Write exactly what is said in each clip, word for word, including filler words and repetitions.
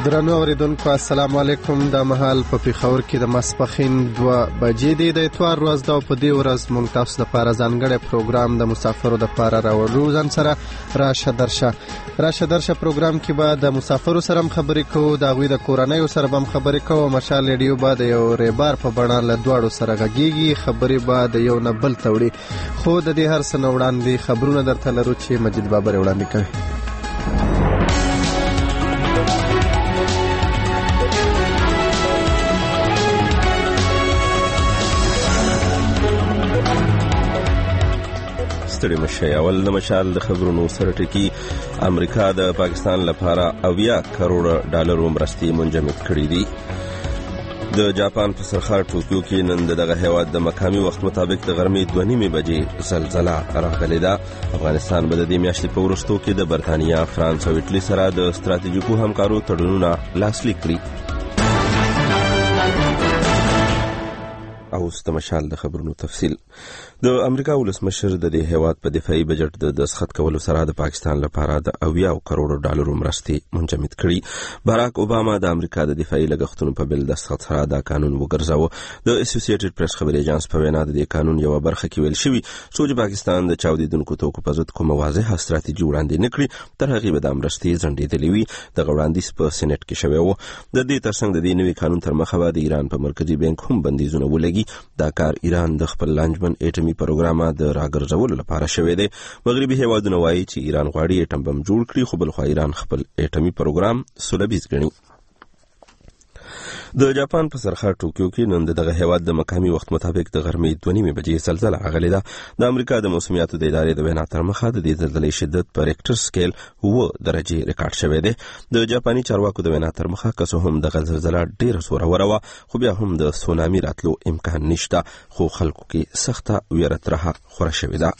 درنو اوریدونکو السلام علیکم. د مهال په پیښور کې د ماسپښین دوه بجې دي. د اتوار ورځ دا په دې ورځ مونږ تاسو لپاره ځانګړی پروګرام د مسافرو لپاره راوړو. ځان سره راشه درشه راشه درشه پروګرام کې به د مسافرو سره خبرې کوو، د هغوی د کورنیو سره به خبرې کوو. مشال ریډیو به د یو ریبار په بڼه له دواړو سره غږیږي، خبرې به د یو نه بل ته وړي. خو د دې هر څه نه وړاندې خبرونه درته لرو چې مجید بابر وړاندې کوي. ستړي مشي. اول د مشال د خبرونو سره ټکی. امریکا د پاکستان لپاره اویا کروڑ ډالر مرستې منجمد کړې دي. د جاپان په سرخار ټوکیو کې نن دغه هیواد د مقامي وخت مطابق د غرمې دوه نیمې بجې زلزله راغلې ده. افغانستان به د دې میاشتې په وروستو کې د برتانیا، فرانس او ایټالي سره د ستراتیژیکو همکارو تړونونه لاسلیک کړي. او ستمشال د خبرونو تفصیل. د امریکا ولسمشر د دې هیواد په دفاعي بجټ د دستخط کولو سره د پاکستان لپاره د اویا کروڑ ډالر مرستې منجمد کړي. باراک اوباما د امریکا د دفاعي لګښتونو په بل دستخط سره دا قانون وګرځاوه. د اسوسییټډ پریس خبري اژانس په وینا د دې قانون یو برخه کې ویل شوی چې پاکستان د چاودیدونکو توکو په ضد کومه واضحه ستراتیژي وړاندې نکړي تر هغه به د مرستې ځنډېدلې وي. د وړاندیز په سېنات کې شوی و. د دې ترڅنګ د دې نوي قانون تر مخه د ایران په مرکزی بانک هم بندیزونه ولګي. دا کار ایران د خپل لانجمن اټومي پروګرام د راګرځولو لپاره شوی دی. مغربي هیوادونه وایي چې ایران غواړي اټم بم جوړ کړي، خو بل خو ایران خپل اټومي پروګرام سولبیز ګڼي. د جاپان په سرخار ټوکیو کې نن دغه هیواد د مقامي وخت مطابق د غرمې دوه نیمې بجې زلزله راغلې ده. د امریکا د موسمیاتو د ادارې د وینا تر مخه د دې زلزلې شدت په ریکټر سکیل اووه درجې ریکارډ شوی دی. د جاپاني چارواکو د وینا تر مخه که څه هم دغه زلزله ډېره زوروره وه، خو بیا هم د سونامي راتلو امکان نشته، خو خلکو کې سخته ویره ترهه خوره شوې ده.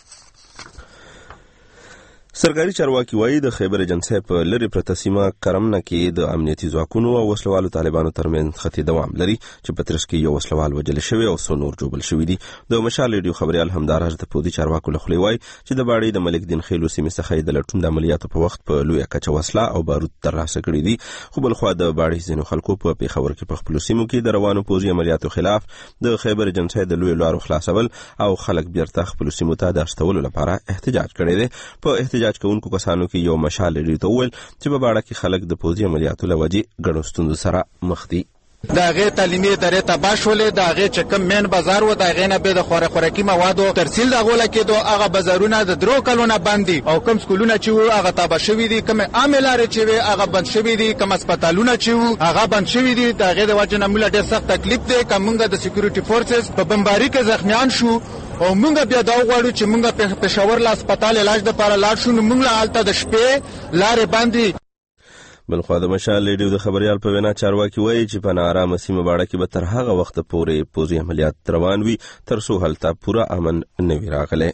سرکاري چارواکي وایي د خیبر ایجنسۍ په لرې پرته سیمه کرمنه کې د امنیتي ځواکونو او وسلوالو طالبانو ترمنځ خطي دوام لري چې په ترڅ کې یو وسلوال وژل شوی او څو نور جوړل شوي دي. د مشال ریډیو خبريال همداراز د پودي چارواکو له خولې وایي چې د باړې د ملک دین خیلو سیمې څخه د لټون د عملیاتو په وخت په لویه کچه وسله او بارود ترلاسه کړي دي. خو بل خو د باړې ځینو خلکو په پیښور کې په خپل سیمو کې د روانو پوځي عملیاتو خلاف د خیبر ایجنسۍ د لوی لارو خلاصول او خلک بیرته خپل سیمو ته د استولو لپاره احتجاج کړي دي. په احتجاج کوونکو کسانو کې یو مشال لري ته ویل چې په باړه کې خلک د پوځي عملیاتو لوجې ګڼو ستونزو سره مخ دي. د هغې تعلیمي ادارې تباه شولې، د هغې چې کوم مین بازار و د هغې نه بیا د خوراک خوراکي موادو ترسیل د هغو لکېدو، هغه بازارونه د درو کلونه بند دي او کوم سکولونه چې وو هغه تباه شوي دي، کومې عامې لارې چې وې هغه بند شوي دي، کوم هسپتالونه چې وو هغه بند شوي دي. د هغې د وجې نه موږ ډېر سخت تکلیف دی که موږ د سکیورټي فورسز په بمباري کې زخمیان شو او موږ بیا دا وغواړو چې موږ په پېښور له هسپتال علاج دپاره لاړ شو، نو موږ له هلته د شپې لارې بند دي. بلخوا د مشال ریډیو د خبريال په وینا چارواکي وایي چې په ناارامه سیمه باړه کې به تر هغه وخته پورې پوځي عملیات روان وي تر څو هلته پوره امن نه وي راغلی.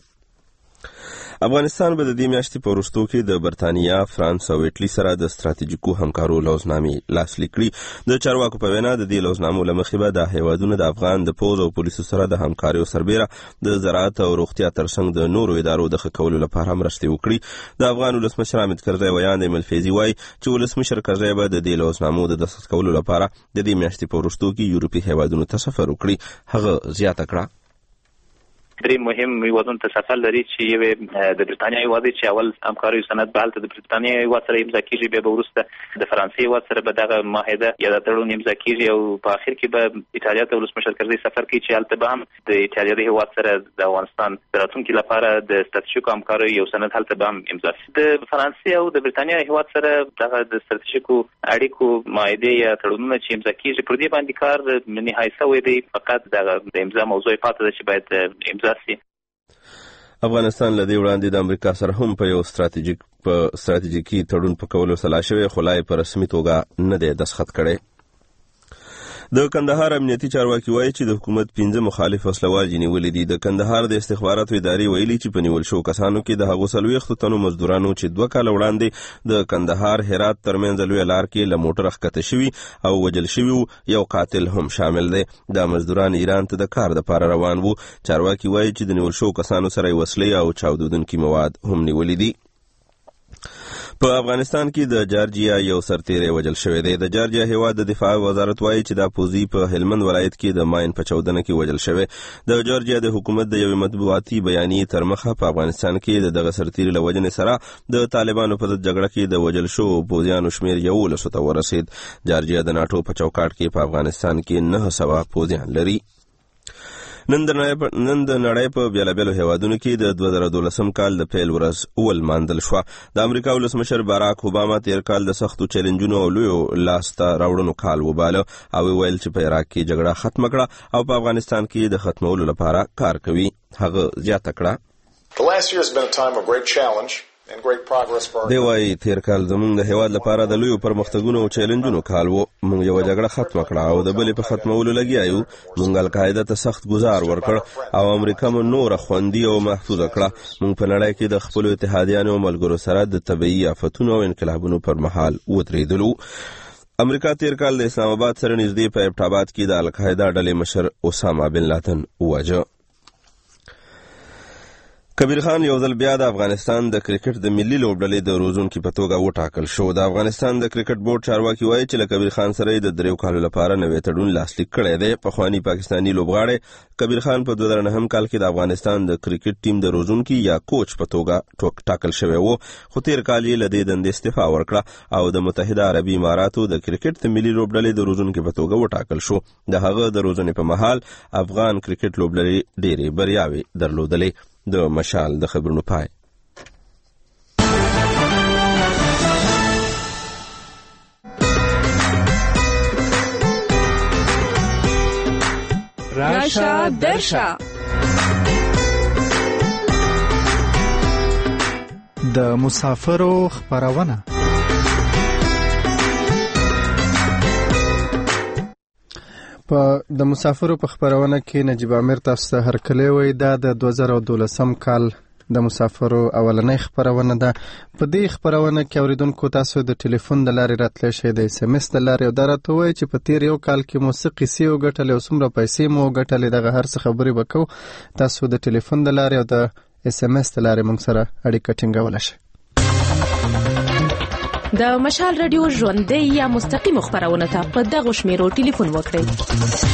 افغانستان به د دې میاشتې په وروستو کې د برتانیا، فرانس او ایټالي سره د ستراتیژیکو همکارو لوزنامې لاسلیک کړي. د چارواکو په وینا د دې لوزنامو له مخې به دا هیوادونه د افغان د پوځ او پولیسو سره د همکاریو سربیره د زراعت او روغتیا ترڅنګ د نورو ادارو د ښه کولو لپاره مرستې وکړي. د افغان ولسمشر حامد کرزی ویاند ایمل فیضي وایي چې ولسمشر کرزی به د دې لوزنامو د دستخط کولو لپاره د دې میاشتې په وروستو کې یورپي هیوادونو ته سفر وکړي. هغه زیاته کړه درې مهم هیوادونو ته سفر لري چې یو د برتانیا هیواد چې اول همکاریو سند به هلته د برتانیا هیواد سره امضا کېږي، بیا به وروسته د فرانسې هیواد سره به دغه معاهده یا د تړون امضا کېږي او په آخر کې به ایټالیا ته ولسمشر کرزی سفر کوي چې هلته به هم د ایټالیا د هیواد سره د افغانستان د راتلونکي لپاره د ستراتیژیکو همکاریو یو سند هلته به هم امضا شي. د فرانسې او د برتانیا هیواد سره دغه د ستراتیژیکو اړیکو معاهدې یا تړونونه چې امضا کېږي پر دې باندې کار نهایي شوی دی، فقط دغه د امضا موضوع پاتې ده چې باید امضا شي. افغانستان له دې وړاندې د امریکا سره هم په یو ستراتیژیک په ستراتیژیکي تړون په کولو سلا شوی، خو لا یې په رسمي توګه نه دی دستخط کړی. د کندهار امنیتي چارواکي وایي چې د حکومت پنځه مخالف وسلوال نیولي دي. د کندهار د استخباراتو ادارې ویلي چې په نیول شو کسانو کې د هغو څلوېښتو تنو مزدورانو چې دوه کاله وړاندې د کندهار هرات ترمنځ لویه لار کې له موټره ښکته شوي او وژل شوي یو قاتل هم شامل دی. دا مزدوران ایران ته د کار دپاره روان وو. چارواکي وایي چې د نیول شو کسانو سره وسلې او چاودېدونکي مواد هم نیولي دي. په افغانستان کې د جارجیا یو سرتیری وژل شوی دی. د جارجیا هیواد د دفاع وزارت وایي چې دا پوځي په هلمند ولایت کې د ماین په چاودنه کې وژل شوی. د جارجیا د حکومت د یوې مطبوعاتي بیانیې تر مخه په افغانستان کې د دغه سرتیری له وژنې سره د طالبانو په ضد جګړه کې د وژل شوو پوځیانو شمېر یولسو ته ورسید. جارجیا د ناټو په چوکاټ کې په افغانستان کې نه سوه پوځیان لري. نن د نړۍ په بیلابیلو هیوادونو کې د دوه زره دولسم کال د پیل ورځ ولمانځل شوه. د امریکا ولسمشر باراک اوباما تیر کال د سختو چیلنجونو او لویو لاسته راوړنو کال وباله او ویل چې په عراق کې جګړه ختمه کړه او په افغانستان کې د ختمولو لپاره کار کوي. هغه زیاته کړه دی وایي تیر کال زموږ د هیواد لپاره د لویو پرمختګونو او چیلنجونو کال و. موږ یوه جګړه ختمه کړه او د بلې په ختمولو لګیا یو. موږ القاعده ته سخت ګزار ورکړ او امریکا مو نوره خوندي او محفوظه کړه. موږ په نړۍ کې د خپلو اتحادیانو او ملګرو سره د طبیعي آفتونو او انقلابونو پر مهال ودرېدلو. امریکا تیر کال د اسلام آباد سره نږدې په ابټ آباد کې د القاعده ډلې مشر اسامه بن لادن وواژه. کبیر خان یو ځل بیا د افغانستان د کرکټ د ملي لوبډلې د روزونکي په توګه وټاکل شو. د افغانستان د کرکټ بورډ چارواکي وایي چې له کبیر خان سره د دریو کالو لپاره نوې تړون لاسلیک کړی دی. پخواني پاکستاني لوبغاړی کبیر خان په دوه زره نهم کال کې د افغانستان د کرکټ ټیم د روزونکي یا کوچ په توګه ټاکل شوی و، خو تیر کال یې له دې دندې استعفا ورکړه او د متحده عربي اماراتو د کرکټ د ملي لوبډلې د روزونکي په توګه وټاکل شو. د هغه د روزنې په مهال افغان کرکټ لوبډلې ډېرې بریاوې درلودلې. د مشال د خبرونو پای. راشا درشا د مسافرو خبرونه. په د مسافرو په خبرونه کې نجیب عامر تاسو ته هرکلی وایي. دا د دوه زره دولسم کال د مسافرو اولنۍ خبرونه ده. په دې خبرونه کې اوریدونکو تاسو د ټلیفون د لارې راتلی شئ، د اس ام اس د لارې، او دا راته وایي چې په تیر یو کال کې مو څه قیسې وګټلې او څومره پیسې مو وګټلې. دغه هر څه خبرې به کوو. تاسو د ټلیفون د لارې او د اس ام اس د لارې موږ سره اړیکه ټینګولی شئ. د مشال رادیو ژوندۍ یا مستقیم خبرونه ته په دغه شمیرو ټلیفون وکړئ: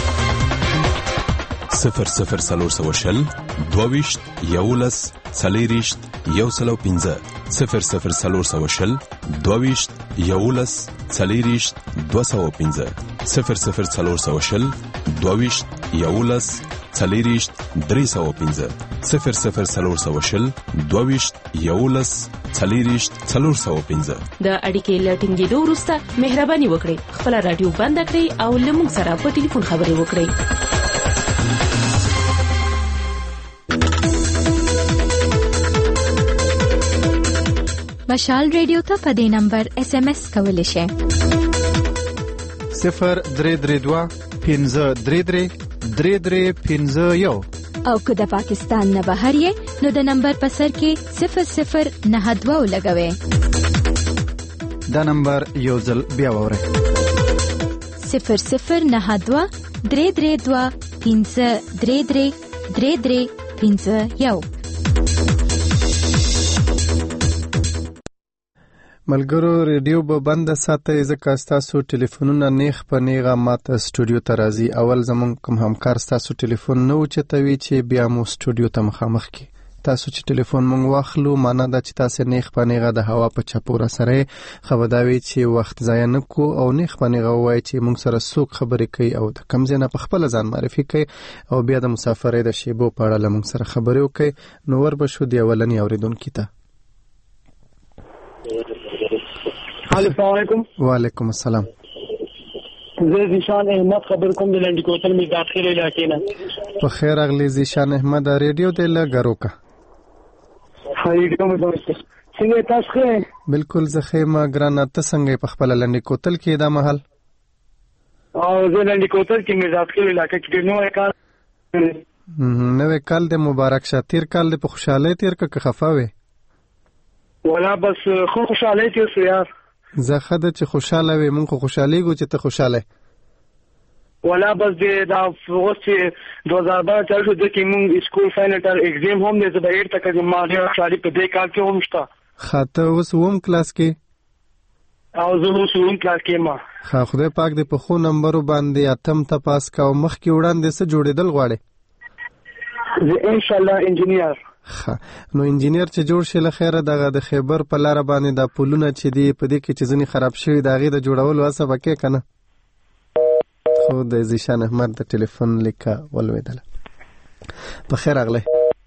صفر صفر سلور سو شل دوویشت یولس څلېرویشت یو سلو پنځه صفر صفر سلور سو شل دوویشت یولس څلېرویشت دوه سوه پنځه صفر صفر سلور سو شل دوویشت یولس څلېرویشت درې سوه پنځه صفر صفر سلور سو شل دوویشت یولس څلېرویشت څلور سوه پنځه. د اړیکې له ټینګېدو وروسته مهرباني وکړئ خپله راډیو بنده کړئ او له موږ سره په ټلیفون خبرې وکړئ. مشال ریډیو ته په دې نمبر اس ام اس کولی شئ: صفر درې درې دوه پنځه درې درې درې درې پنځه یو. او که د پاکستان نه بهر یې نو د نمبر په سر کې صفر صفر نهه دوه ولګوئ. دا نمبر یو ځل بیا واورئ: صفر صفر نهه دوه درې درې دوه پنځه درې درې درې درې پنځه یو. ملګرو ریډیو به بنده ساتئ ځکه ستاسو ټلیفونونه نیغ په نیغه ماته سټوډیو ته راځي. اول زموږ کوم همکار ستاسو ټلیفون نه اوچتوي چې بیا مو سټوډیو ته مخامخ کړي. تاسو چې ټلیفون مونږ واخلو معنا دا چې تاسو نیغ په نیغه د هوا په چپوره سره خبرداوي چې وخت ضایع نه کو او نیغ په نیغه وایي چې مونږ سره څوک خبرې کوي او د کم ځای نه په خپل ځان معرفي کوي او بیا د مسافرۍ د شیبو په اړه مونږ سره خبرې وکړي. نو ور به شو دی اولنی اوریدونکي ته. السلام علیکم. وعلیکم السلام. زه زیشان احمد خبر کوم د لنډی کوتل می داخلي علاقې نه. په خیر اغلی زیشان احمد ریډیو د لګرو کا. ریډیو مې دوست څنګه تاسو ښه؟ بالکل زه ښه ما ګرانه ته څنګه په خپل لنډی کوتل کې دا محل؟ او زه لنډی کوتل کې می داخلي علاقې کې نو کال نو کال د مبارک شه. تیر کال د په خوشاله تیر کا خفاوي ولا بس خو خوشاله تیر سو یار. زه خده چې خوشاله وي مونږ خوشالي ګو چې ته خوشاله ولا بس د دا وخت دو هزار بارہ چل شو د کې مونږ اسکول فاینل تر ایگزام هم د زبیر تک د مالی خالي په دې کال کې هم شته. خاطه اوس ووم کلاس کې او زه اوس ووم کلاس کې ما. ښه خدای پاک دې په ښو نمبرو باندې اتم ته پاس کا او مخکې وړاندې څه جوړېدل غواړې؟ زه انشاءالله انجینیر. ښه نو انجینیر چې جوړ شي له خیره دغه د خیبر په لاره باندې دا پلونه چې دي په دې کې چې ځینې خراب شوي د هغې د جوړولو هڅه به کې که نه؟ خو د ذیشان احمد د ټلیفون لیکه ولوېدله. په خیر راغلی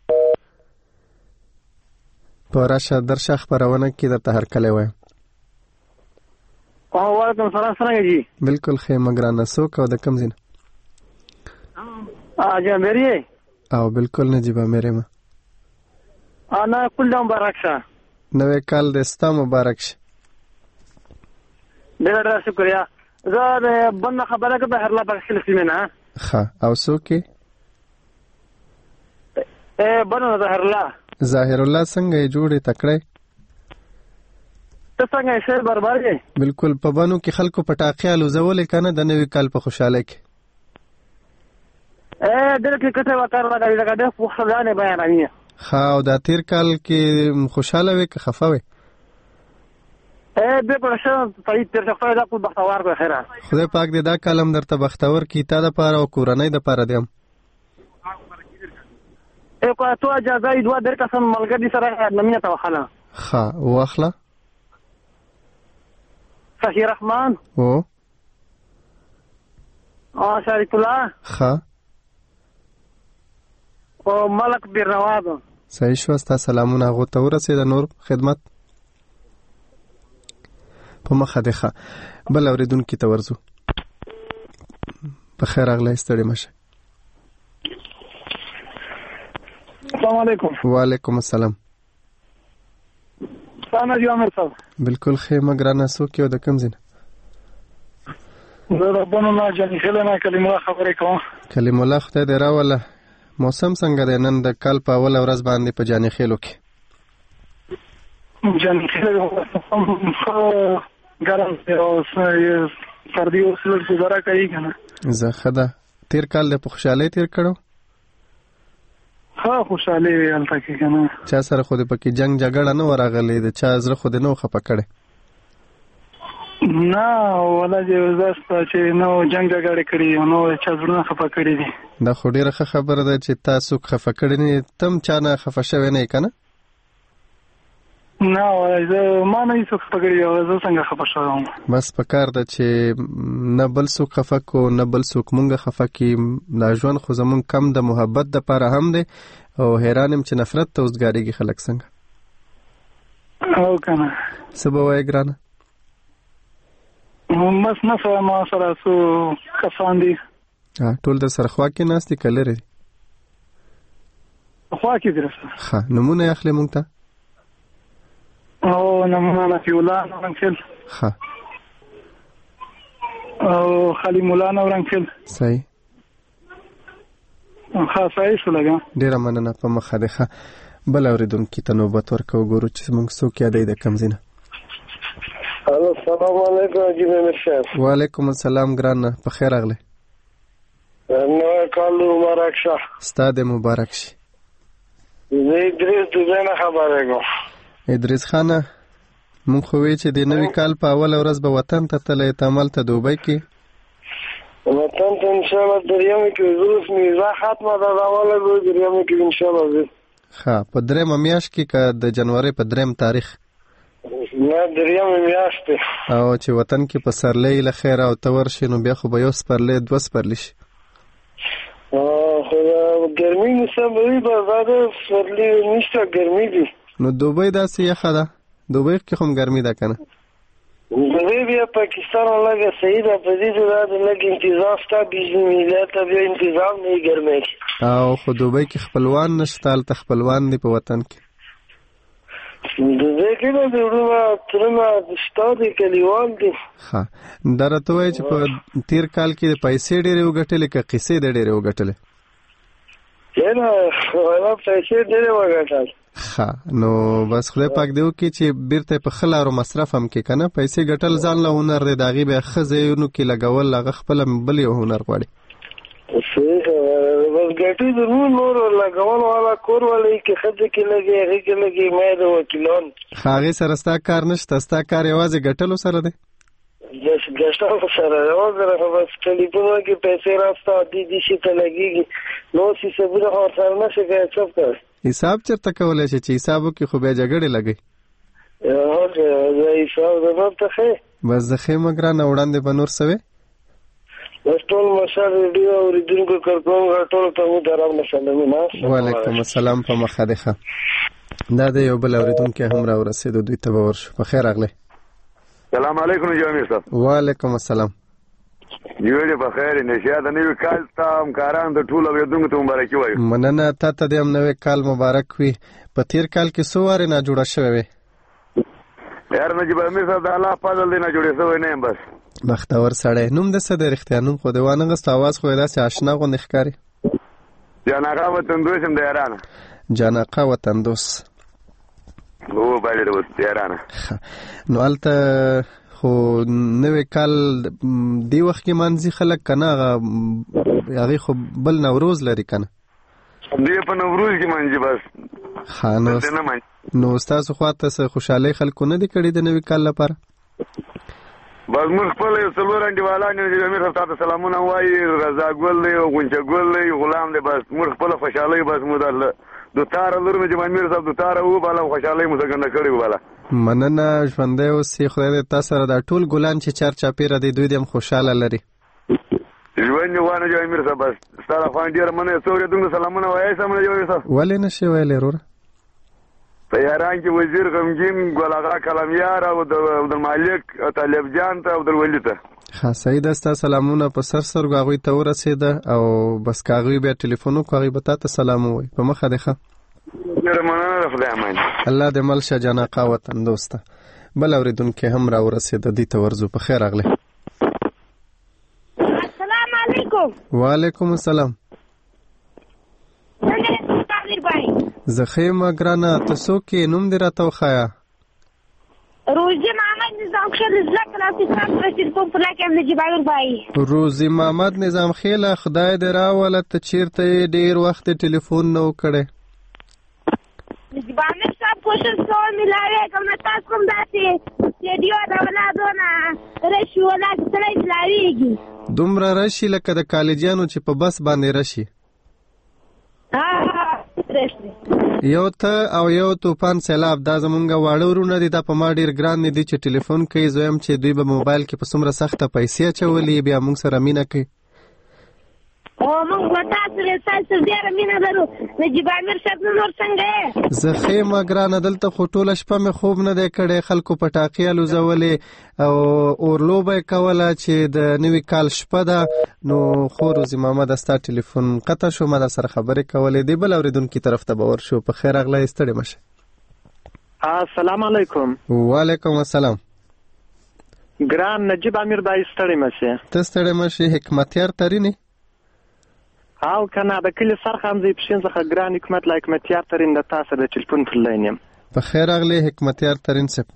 په راشه درشه خپرونه کې درته هرکلی وایم. وعلیکم سلام څرنګه جي؟ بلکل ښه یم ګرانه. څوک او د کوم ځای نه؟ جامیر یې؟ او بلکل نجیب امیر یم. نه کل دا مبارک شه. نوی کال دې ستا مبارک شه. ډېره ډېره شکریه. زه د بل نه خبره کوم بهرلا بخښل سیمه نه. ښه او څوک یې؟ بنو ظاهرالله. ظاهرالله څنګه یې جوړې تکړی؟ ته څنګه یې شعر بربر یې؟ بلکل په بنو کې خلکو پټاقې الوزولې که نه د نوي کال په خوشحالۍ کې؟ ډېر کې کته وکړ راغلی لکه ډېر خوشحالانې بیانوي. ښه او دا تېر کال کې خوشحاله وې که خفه وې؟ بې پړه ښه صحیح تېر شه. خدای دا کول بختور کړه خیره. خدای پاک دې دا کال هم درته بختور کړي تا دپاره او کورنۍ دپاره دې هم. که تو اجازه یې دوه ډېر کسان ملګري سره مینه ته وخله. ښه واخله. صحیح رحمان او شریف الله. ښه او ملک بیرنواد. صحیح شو. ستا سلامونه هغو ته ورسېده. نور خدمت په مخه دی. ښه بل اورېدونکي ته ورځو. په خیر راغلی ستړي مه شئ. السلام علیکم. وعلیکم السلام. څنګه یو امیر صاحب؟ بلکل ښه یم ګرانه. څوک یې او د کوم ځای نه؟ زه د بنو نه جاني خیله نه کلیم الله خبرې کوم. کلیم الله خدای دې راوله. موسم څنګه دی نن د کال په اوله ورځ باندې په جاني خیلو کې؟ جاني خیلو ګرم دی او سردي اوس لږ ګزاره کوي که نه؟ زه ښه ده. تېر کال دې په خوشحالۍ تېر کړو؟ ښه خوشحالي وې هلته کې که نه. چا سره خو دې پکې جنګ جګړه نه وه راغلې؟ د چا زړه خو دې نه و خفه کړی؟ نه ولا زه سته چې نه جنګ جګړې کړي او نه چا زړونه خفه کړي دي. دا خو ډېره ښه خبره ده چې تا څوک خفه کړی نه یې. ته هم چا نه خفه شوی نه یې که نه؟ نه ولا زه ما نه یې څوک خفه کړي او زه څنګه خفه شوی وم. بس پکار ده چې نه بل څوک خفه کړو نه بل څوک مونږ خفه کړي. دا ژوند خو زمونږ کم د محبت دپاره هم دی او حیران یم چې نفرت ته اوسګارېږي خلک څنګه. او که نه څه به وایې ګرانه؟ بس نه سره ما سره څو کسان دي. ټول در سره خوا کې ناست دي که لرې؟ خوا کې دي رسره. ښه نومونه یې اخلې مونږ ته؟ او نمونه نفي الله نورنګفیل. ښه او خلیم الله نورنګفیل. صحیح. ښه صحیح شو لږه. ډېره مننه په مخه دی. ښه بل اورېدونکي ته نوبت ورکوو ګورو چې موږ څوک یادوي د کوم ځای نه. الو السلام علیکم عجیب امیر صاحب. وعلیکم السلام ګرانه. په خیر راغلی. نوی کال مبارک شه. ستا دې مبارک شي. زه ادریس دوبۍ نه خبرې کوم. ادریس خانه مونږ خو وی چې د نوي کال په اوله ورځ به وطن ته تللی ته همالته دوبۍ کې وطن ته انشاءالله دریمه کې زروس میزه ختمه ده د اوله ورځ دریمه کې انشاءالله ځي. ښه په درېیمه میاشت کې که د جنورۍ په درېیم تاریخ؟ نه درېیمه میاشت دی. او چې وطن کې په سپرلۍ له خیره او ته ورشې نو بیا خو به یو سپرلی دوه سپرلي شي. خو د ګرمي موسم وي به زیاده سپرلي نشته ګرمي دي. نو دوبۍ داسې یخه ده؟ دوبۍ کې خو هم ګرمي ده که نه؟ دوبۍ بیا پاکستان لږه صحیح ده په دې چې دا د لږ انتظام شته ملت ته بیا انتظام نه وي ګرمۍ کې. او خو دوبۍ کې خپلوان نشته هلته خپلوان دي په وطن کې؟ دوبۍ کې نه د وروڼه ترونه شته دي کلیوال دي. ښه دا راته ووایه چې په تېر کال کې د پیسې ډېرې وګټلې که قیسې دې ډېرې وګټلې؟ نه پیسې ډېرې وګټل. ښه نو بس خدای پاک دې وکړي چې بیرته په ښه لارو مصرف هم کړي که نه. پیسې ګټل ځان له هنر دی د هغې بیا ښه ځایونو کې لګول هغه خپله بل یو هنر غواړي. صحیح بس ګټي ضرور نور لګول والا کور ولې کې خځه کې لګي هغه کې لګي مې د وکیلان هغه سره ستا کار نشته ستا کار یوازې ګټلو سره دی جس ګټلو سره یوازې بس ټلیفون کې پیسې راسته دي دي شي ته لګيږي نو چې سبره اور سره نشي کوي څه کوي حساب چرته کولای شي چې حسابو کې خو به جګړه لګي اوه زه حساب زما ته خې بس زخه مګران وړاندې بنور سوي بس ټول مشر ریډیو اوریدونکو کړکوم ټول ته مو درام نشم وعلیکم السلام په مخه ده دا د یو بل اوریدونکو هم را ورسېدو دوی ته ورشو په خیر اغله سلام علیکم جامع صاحب وعلیکم السلام یوه په خیر نشه دا نوې کال تام کاران د ټول اوریدونکو ته مبارکي وایو مننه ته ته د هم نوې کال مبارک وي په تیر کال کې څو واره نه جوړه شوې وي یار نجیب امیر صاحب د الله فضل دی نه جوړې شوی نه بس بختور سړی نوم د څه د رښتیا نوم خو د وانه غست आवाज خو داسې آشنا غوندې ښکاري جاناقا وطندوس هم د یارانه جاناقا وطندوس او باندې د یارانه نو الته خو نوې کال دی وخت کې مانځي خلک کنه هغه خو بل نوروز لري کنه دی په نوروز کې مانځي بس خانو نو تاسو خواته خوشاله خلکو نه دي کړي د نوې کال لپاره بس موږ خپل یو څلور انډیوالان چې امیر صاحب ته سلامونه وایي رضا ګل دی او غونچه ګل دی غلام دی بس موږ خپل خوشحالي بس مو د دوتاره لور مې چې امیر صاحب دوتاره و بالا خوشحالي مو څنګه کړی بالا مننه ژوندی اوسې خدای دې تاسو سره دا ټول ګلان چې چار چاپیره دی دوی دې خوشاله لري ژوند وانه جو امیر صاحب بس ستاره خوان ډیر منه څورې دغه سلامونه وایي سم نه جو صاحب ولې نشي ویلې رور طیاران کې وزیر غمگین ګل آغا کلمیار او د عبدالمالک طالب جان ته عبدالولی ته ښه صحیح ده ستا سلامونه په سر سرګو هغوی ته ورسېده او بس که هغوی بیا ټلیفون وکړو هغوی به تا ته سلام ووایي په مخه دی ښه ډېره مننه ده خدای امان الله دې مل شه جاناقا وطن دوسته بل اورېدونکی هم را ورسېده دوی ته ورځو په خیر راغلی السلام علیکم وعلیکم السلام زخیمه ګرانه ته څوک یې نوم دې راته وښایه روزي محمد نظام خیل زړه کلاسي صاحب رسید په پلا کې نجیب امیر بای روزي محمد نظام خیل خدای دې راوله ته چیرته ډیر وخت ټلیفون نو کړي نجیب امیر صاحب کوشش کوم ملاوي کوم تاسو کوم داسې ریډیو دا ولادونه رشي ولا څلای ملاويږي دومره رشي لکه د کالجانو چې په بس باندې رشي یو ته او یو طوفان سیلاب دا زمونږ واړه ورونه دي دا په ما ډېر ګران دي چې ټلیفون کوي زه یم چې دوی به موبایل کې په څومره سخته پیسې اچولي بیا موږ سره مینه کوي او موږ به تاسو سره تاسو ډېره مینه لرو نجیب امیر صاحب نور څنګه یې زه ښه یم ګرانه دلته خو ټوله شپه مې خوب نه دی کړی خلکو پټاقې الوزولې او اورلوبه یې کوله چې د نوي کال شپه ده نو خو روزي محمده ستا ټلیفون قطع شو ما در سره خبرې کولې دی بل اورېدونکي طرف ته به ورشو په خیر راغلی ستړې مه شئ السلام علیکم وعلیکم السلام ګران نجیب امیر بای ستړې مه شې ته ستړې مه شې حکمتیار ترینې او کنه د کلی سرخمزې پښین څخه ګران حکمت لا حکمتیار ترین د تاسو د ټلیفون پر لاین یم په خیر اغلی حکمتیار ترین صاحب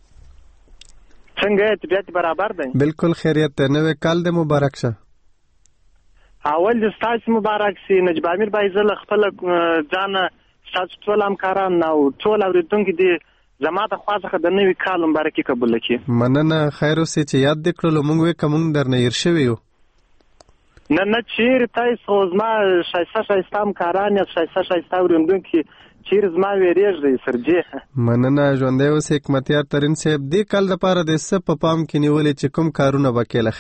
څنګه طبیعت برابر دی بالکل خیریت دی نوې کال دې مبارک شه اول د ستاسو مبارک سي نجیب امیر بای زله خپل ځان ستاسو ټول همکاران او ټول اوریدونکو دي زما د خوا څخه د نوې کال مبارکي قبول کړي مننه خیر اوسې چې یاد دې کړلو موږ وې که موږ درنه هېر شوي یو نه نه چیرې تاسو زما ښایسته ښایسته همکاران یاست ښایسته ښایسته اورېدونکي چیرې زما ویرېږدئ سرجې مننه ژوندی اوس حکمتیار ترین صاحب دې کال دپاره د څه په پام کې نیولې چې کوم کارونه به کې له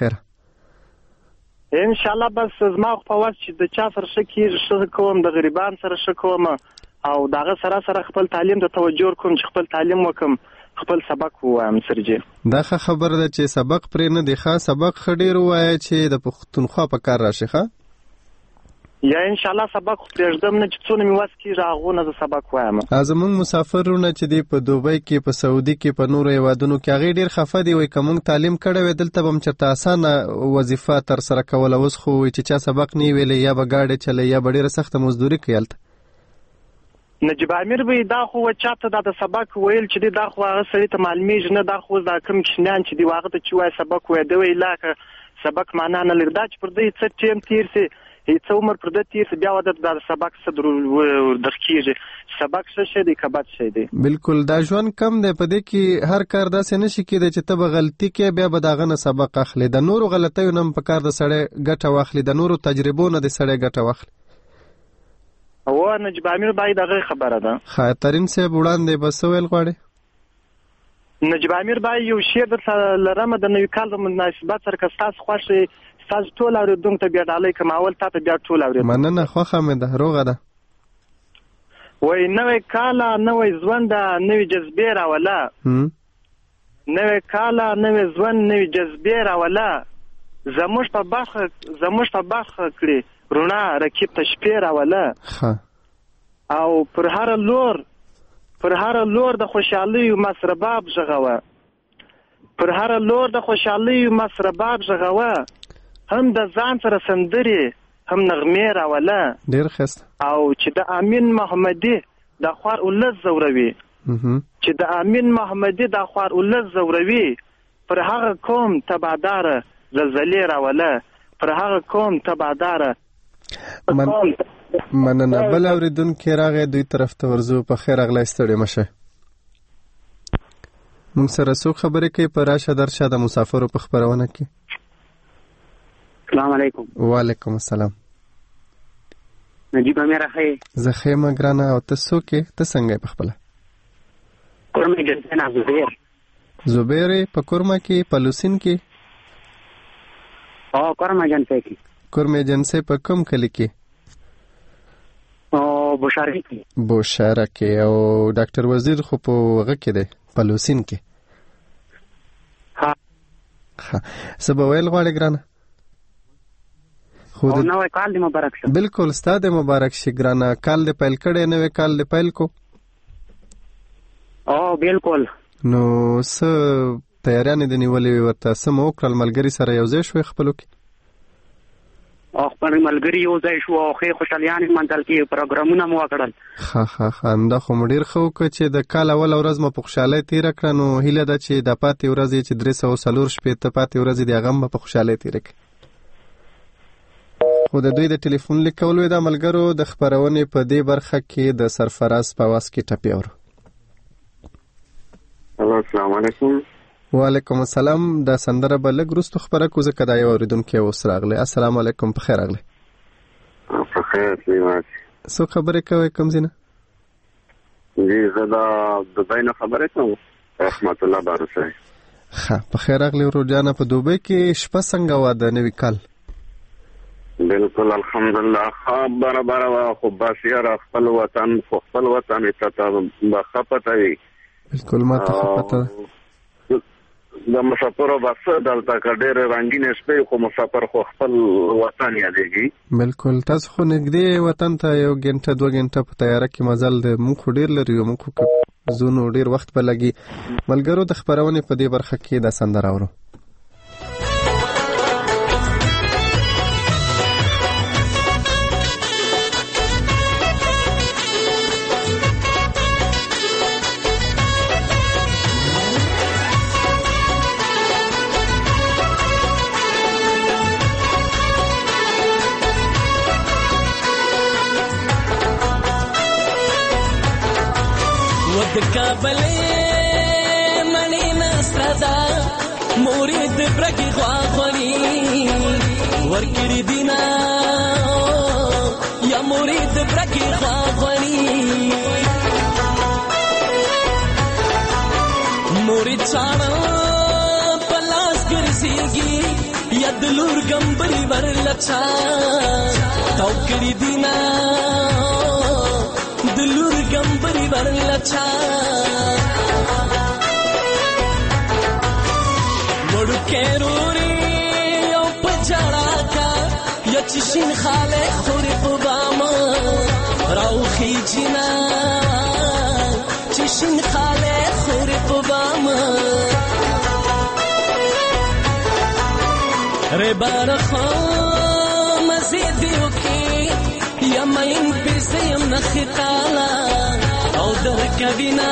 خیره انشاءالله بس زما خو په وس چې د چا سره ښه کېږي ښه کوم د غریبان سره ښه کوم او د هغه سره سره خپل تعلیم ته توجه کوم چې خپل تعلیم وکم خپل سبق ووایم سرجې دا ښه خبره ده چې سبق پرې نه دی ښه سبق ښه ډېر ووایه چې د پښتونخوا په کار راشي ښه یا انشاءالله سبق خو پرېږدم نه چې څونه مې وس کېږي هغونه زه سبق وایم زموږ مسافرونه چې دی په دوبۍ کې په سعودي کې په نورو هېوادونو کې هغې ډېر خفه دي وایي که موږ تعلیم کړی وی دلته به م چېرته اسانه وظیفه ترسره کوله اوس خو وایي چې چا سبق نه ویلی یا به ګاډی چلی یا به ډېره سخته مزدوري کوي هلته نجیب امیر به دا خو چاته دا د سبق ویل چې دی دا خو هغه سړي ته معلومیږي نه دا خو دا کوم کشنیان چې دی هغه ته چې وایي سبق وایي دی وایي لا که سبق معنا نه لري دا چې پر دوی څه ټیم تېر سي څه عمر پر ده تیر بیا ودته دا سبق څه دغه کېږي سبق څه شی دی که بد شی دی. بالکل دا ژوند کم دی په دې کې هر کار داسې نشي کېدی چې ته به غلطي کې بیا به د هغه نه سبق اخلي. د نورو غلطیو نه هم په کار د سړی ګټه واخلي د نورو تجربو نه د سړی ګټه واخلي. او نجیب امیر بای دغه خبره ده. خاطرین صاحب وړاندې به څه ویل غواړي؟ نجیب امیر بای یو شعر درته لرمه د نوي کال په مناسبت سره که ستاسو خوښ وي ستاسو ټول اورېدونکو ته بیا ډالۍ کړم اول تا ته بیا ټول اورېدونکو. مننه خوښه مې ده روغه ده. وایي نوی کاله نوی ژونده نوي جذبې راوله نوی کاله نوی ژوند نوي جذبې راوله زموږ په برخه زموږ په برخه کړي روڼا رکیب ته شپې راوله او پر هر لور پر هر لور د خوشحالیو مسرباب ژغوه پر هر لور د خوشحالیو مسرباب ژغوه هم د ځان سره سندرې هم نغمې راوله ډېر ښایسته او چې د امین محمدي د خوار ولس زوروي چې د امین محمدي د خوار ولس زوروي پر هغه قوم تبعداره زلزلې راوله پر هغه قوم تبعداره من... مننه بل اورېدونکی راغی دوی طرف ته ورځو. په خیر راغلی ستړی مه شئ. موږ سره څوک خبرې کوي په راشه درشه د مسافرو په خپرونه کې؟ السلام علیکم. وعلیکم السلام. نجیب امیر ښه زه ښه یم ګرانه او ته څوک یې ته څنګه یې په خپله؟ کورمه جنسه نه زبیر. زبیر په کورمه کې په لوسین کې؟ او کورمه جنسه کې. کورمه جنسه په کوم کلی کې؟ او بوشاره کې. بوشاره کې. او ډاکټر وزیر خو په هغه کې دی په لوسین کې؟ ها ها څه به ویل غواړې ګرانه؟ او نوې کال دې مبارک شه. بالکل ستا دې مبارک شي ګرانه. کال دې پیل کړی نوې کال دې پیل کو؟ او بالکل. نو څه تیاریانې دې نیولې وې ورته څه مو وکړل ملګري سره یو ځای شوې خپلو کې؟ او خپل ملګري یو ځای شو او ښې خوشحالیانې منځل کې پروګرامونه مو وکړل. ښه ښه ښه همدا خو مو ډېر ښه وکړه چې د کال اوله ورځ مو په خوشحالۍ تېره کړه. نو هیله ده چې دا پاتې ورځې چې درې سوه څلور شپېته پاتې ورځې د هغه هم به په خوشحالۍ تېرې کړي. خو د دوی د ټلیفون لیک کولو د ملګرو د خپرونې په دې برخه کې د سرفراز په آواز کې ټپې اورو. السلام علیکم. وعلیکم السلام. دا سندره به لږ وروستو خپره کړو ځکه دا یو اورېدونکی اوس راغلی. السلام علیکم. په خیر راغلی. په خیر سلیمان. څوک خبرې کوئ کوم ځای نه؟ جی زه د دوبۍ نه خبرې کوم رحمت الله باروسی. ښه په خیر راغلی ورور جانه. په دوبۍ کې شپه څنګه وه د نوي کال؟ بالکل الحمدلله ښه برابره وه خو بس یاره خپل وطن خو خپل وطن ته ته به ښه پته وي. بالکل ما ته ښه پته ده. د مسافرو بس دلته که ډېرې رنګینې شپې خو مسافر خو خپل وطن یادېږي. بالکل تاسو خو نږدې وطن ته یو ګنټه دوه ګنټه په تیاره کې مزل دی. موږ خو ډېر لري یو موږ خو ځو نو ډېر وخت به لګي. ملګرو د خپرونې په دې برخه کې دا سندره اورو. کابلې منی نستدا مورید برګي غواخوري ورګری دینا یا مورید برګي غواخوري مورید چانا پلاس ګرځيږي یا دلور ګمبري ورلچا توکړي دینا دلور ګمبري ورلچا وړو کېروري او پجړا کا یا چشین خاله خوري په باما راوخي جنا چشین خاله خوري په باما ره بارخه مزيدو کې یا مين پسیم نخطالا او در کبینا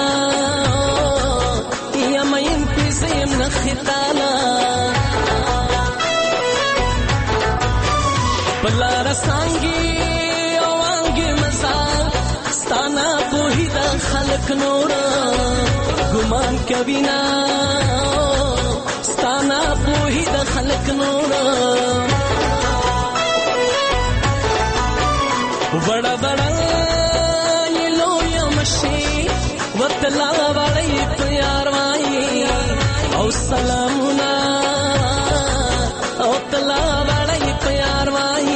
یا مين پسیم نخطالا بلار سانګي او انګي مزار ستانا کوهی د خلق نور ګمان کوي نا ستانا کوهی د خلق نور وړا وړا یلو یمشي وتلا وړي پیار وای او سلامونه او تلا وړي پیار وای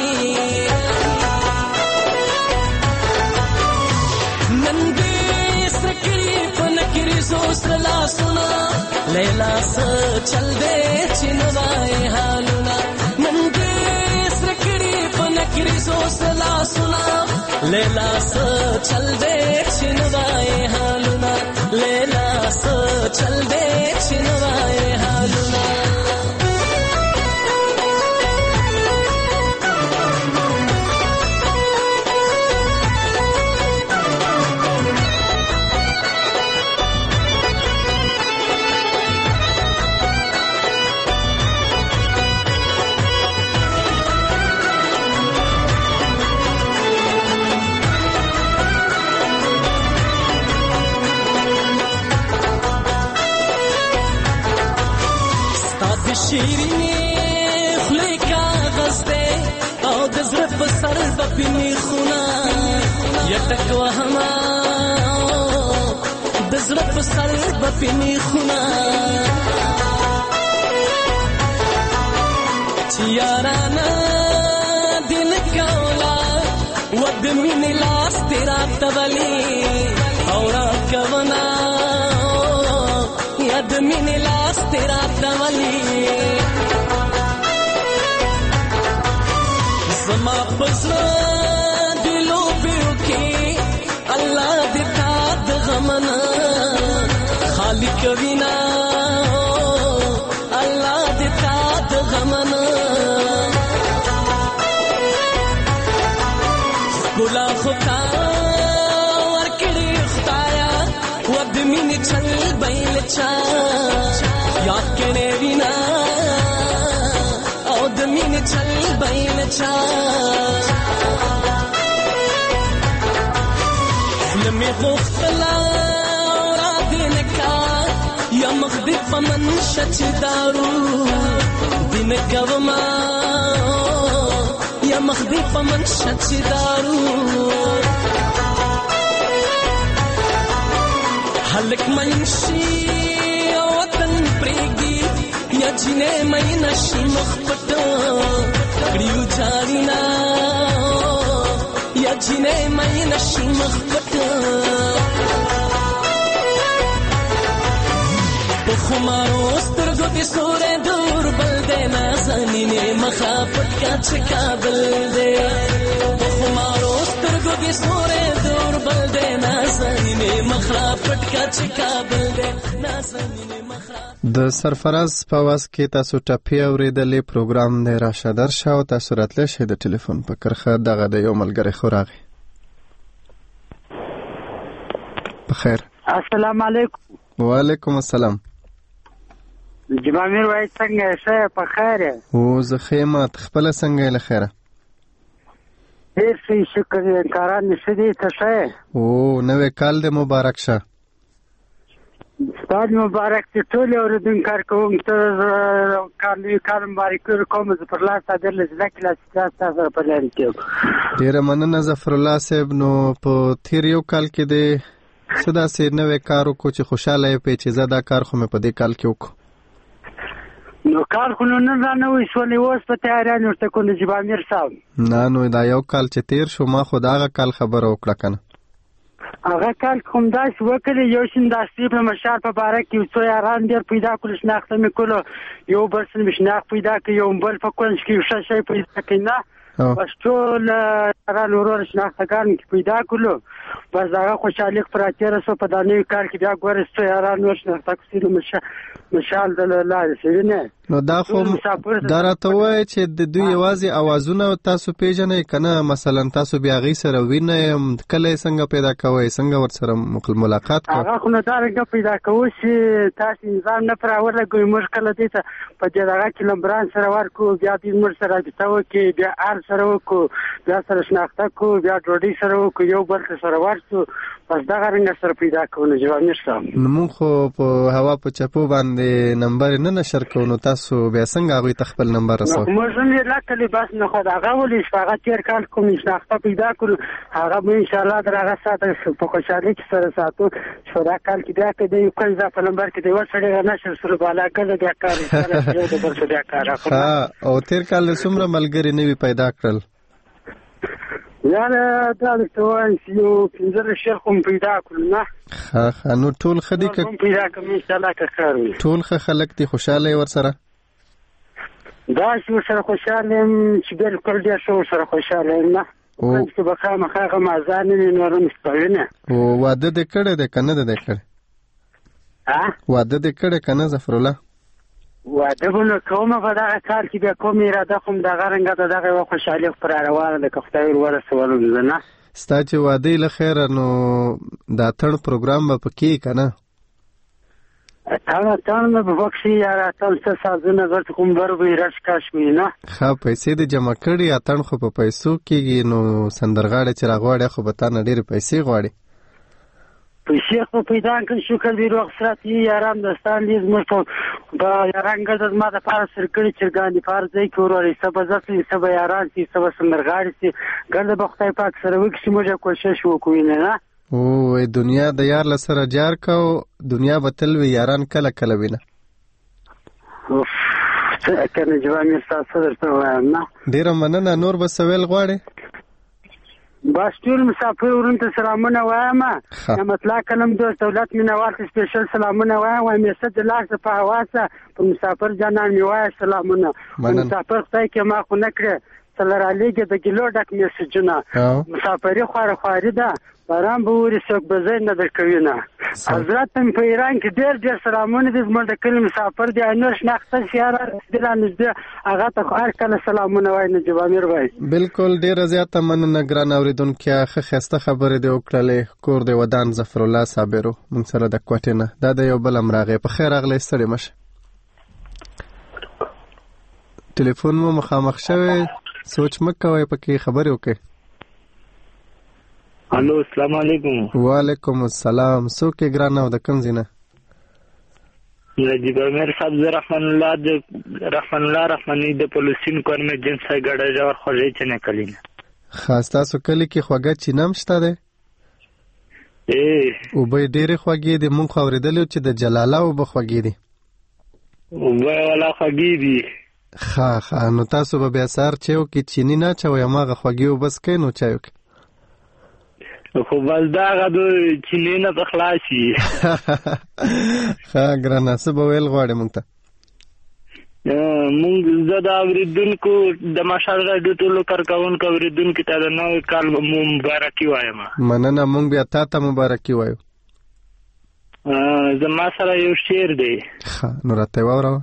نندې سکي پنکري سوسلا سنا لیلا س چل دے چنوای حالنا نندې سکي پنکري سوسلا سنا لیلا س چل دے چنوای حالنا لیلا س چل دے چنوای حالنا شیرینی خلی کاغذ دے او دزر پسر بپینی خونا یتک وهما دزر پسر بپینی خونا چیارانا دل کولا ودمین لاس تیرا تبلی اورا کونا یدمین لاس تیرا تبلی زما پسرا دلو بیو کی اللہ دیتا دغمنا خالق وینا اللہ دیتا دغمنا گلا خطا ورکڑی خطایا ودمین چل بیل چا یاد کنے وینا او دمین چل بیل چا فلمی غختلا را دینکا یا مخدی فمن شچ دارو دینکا وما یا مخدی فمن شچ دارو حلق منشی وطن پریگی یا جنے میں نشی مخبتا کڑیو جارینا یا جنے میں نشی مخبتا بخمارو سترگو دی سورے دور بل دے نازانی نے مخافت کا چکا بل دے بخمارو سترگو دی سورے دور بل دے نازانی نے مخافت کا چکا بل دے نازانی نے د سرفراز په واس کې تاسو ټاپي اوریدلې پروګرام نه راشه درشه او تاسو راتلی شئ د ټلیفون په کرخه دغه د یو ملګری خو راغی بخیر السلام علیکم وعلیکم السلام جمامیر وای څنګه شه په خیر او زه خیمه خپل څنګه له خیره ډیر ښه شکر کاران نشي دي ته شه او نوې کال دې مبارک شه ستاسو مبارک ته ټول اوریدونکو کار کوم ته کار لوي کار مبارک کوم زه پر لاس صدر لږه کلاس تاسو په لاري کې ډیر مننه ظفر الله صاحب نو په تیر یو کال کې دې صدا سي نوې کارو کو چې خوشاله په چې زدا کار خو مې په دې کال کې وکړ نو کار خو نه نه نه وسولې اوس په تیارانه ورته کو نه جبامیر صاحب نه نو دا یو کال چې تیر شو ما خو دا کال خبر وکړه کنه هغه کال کوم داس وکړي یو شین داسې په مشال په باره کې څو یاران ډیر پیدا کول شناخته مې کولو یو بل څه مشناخ پیدا کې یو بل په کونج کې څه شي پیدا کینا بس ټول را لورور شناخته کار کې پیدا کولو بس هغه خوشاله پراتیره سو په دانه کار کې بیا ګورې څو یاران نور شناخته کوي مشال د لاله سینه نو دا خو دا راته وایي چې د دوی یوازې اوازونه تاسو پیژنئ که نه مثلا تاسو بیا هغوی سره وینئ کله یې څنګه پیدا کوئ څنګه ورسره ملاقات کوئ هغه خو نو دا رنګه پیدا کوو چې تاسو نظام نه پرې ورلګوئ موږ کله دې ته په دې دغه کې نمبران سره ورکړو بیا دوی موږ سره رابطه وکړي بیا ار سره وکړو بیا سره شناخته کړو بیا ډوډۍ سره وکړو یو بل سره ورسو بس دغه رنګه سره پیدا کوو نو جواب نشته نو موږ خو په هوا په چپو باندې نمبر نه نشر کوو نو تاسو بیا څنګه هغوی ته خپل نمبر رسوئ موږ هم یې راکړلې بس نو خو د هغه ولې چې هغه تېر کال کوم شناخته پیدا کړو هغه به انشاءالله در هغه ساعته په خوشحالۍ کې سره ساتو چې دا کال کې بیا که د یو کل دا په نمبر کې د یوه سړی رانشر سلو بالا ګرځه بیا کار یو د بل څه بیا کار او تېر کال څومره ملګري نوي پیدا کړل یاره دا درته وایم چې یو پنځلس شل خو م پیدا کړل نه ښه ښه نو ټول ښه دي که پیدا کړم انشاءالله که کار وي ټول ښه خلک دي خوشحاله یې ورسره دا چې ورسره خوشحاله یم چې بلکل ډېر ښه ورسره خوشحاله یم نه چې به خامخا هغه مازه نه وي نور هم سپوینه واده دې کړی دی که نه دی کړی واده دې کړی که نه ظفرالله واده به نو کومه په دغه کال کې بیا کوم اراده خو م دغه رنګه ده دغه یوه خوشحالي خو پر روانه ده که خدای ور ورسولو زه نه ستا چې واده یې له خیره نو د اتڼ پروګرام به پکې یي که نه اتڼ اتڼ مې به پکښې یاره اتڼ څه سازونه غټ کوم بر به یې رش کش وي نه ښه پیسې دې جمع کړي اتڼ خو په پیسو کېږي نو سندرغاړی چې راغواړي خو به تا نه ډېرې پیسې غواړي پیسې خو پیدا کړل شکر دې روغ صحت یې یاران دستان دې زموږ په یاران ګرده زما دپاره سرکړي چرګان دي په هر ځای کې ورورئ څه به زه سي څه به یاران سي څه به سندرغاړي سي ګرده به خدای پاک سره وکړي چې موږ کوشش وکړو نه او دنیا د یار له سره جار کو دنیا به تل وي یاران کله کله وینه څه کنه جواب مې ستاسو درته وایم نه ډېره مننه نور به څه ویل غواړې بس ټول مسافر ورونو ته سلامونه وایم مطلع کلم دوست دولت مینوال ته سپیشل سلامونه وایم وایم یې څه د لاسه په هوا څه په مسافر جانان مې وایه سلامونه مسافر خدای کې ما خو نه کړې څله رالیږي د ګیلو ډک میسجونه مسافري خواره خواري ده باران به وري څوک به ځای نه درکوي نه حضرت ته مې په ایران کې ډېر ډېر سلامونه دي زموږ د کلي مسافر دی نور شناخته شي یاره رسېدي را نږدې هغه ته خو هر کله سلامونه وایي نجیب امیر وایي بلکل ډېره زیاته مننه ګران اورېدونکیه ښه ښایسته خبرې دې وکړلې کور دې ودان ظفرالله صابرو موږ سره د کوټې نه دا د یو بل هم راغی په خیر راغلی ستړې مه شه ټلیفون مو مخامخ شوی سوچ مه کوئ پکې خبرې وکړئ الو السلام علیکم وعلیکم السلام څوک یې ګرانه او د کوم ځای نه نجیب امیر صاحب زه رحمان الله د رحمان الله رحماني د پولیسین کور مې جنس ګډه جوړ خوږی چنه کلینه ښه ستاسو کلي کې خوږه چینه هم شته دی اوبه یې ډېرې خوږې دي مونږ خو اورېدلي چې د جلاله اوبه خوږې دي اوبه والا خوږې دي ښه ښه نو تاسو به بیا سهار چایو کې چیني نه اچوئ هماغه خوږې اوبه څښئ نو چایو کې خو بس دا هغه د چینې نه به خلاص وي ښه ګرانه څه به ویل غواړې مونږ ته مونږ زه د اورېدونکو د مشال راډیو ټولو کارکوونکو اورېدونکو ته د نوي کال مبارکي وایم مننه مونږ بیا تا ته مبارکي وایو زما سره یو شعر دی ښه نو راته یې واوروه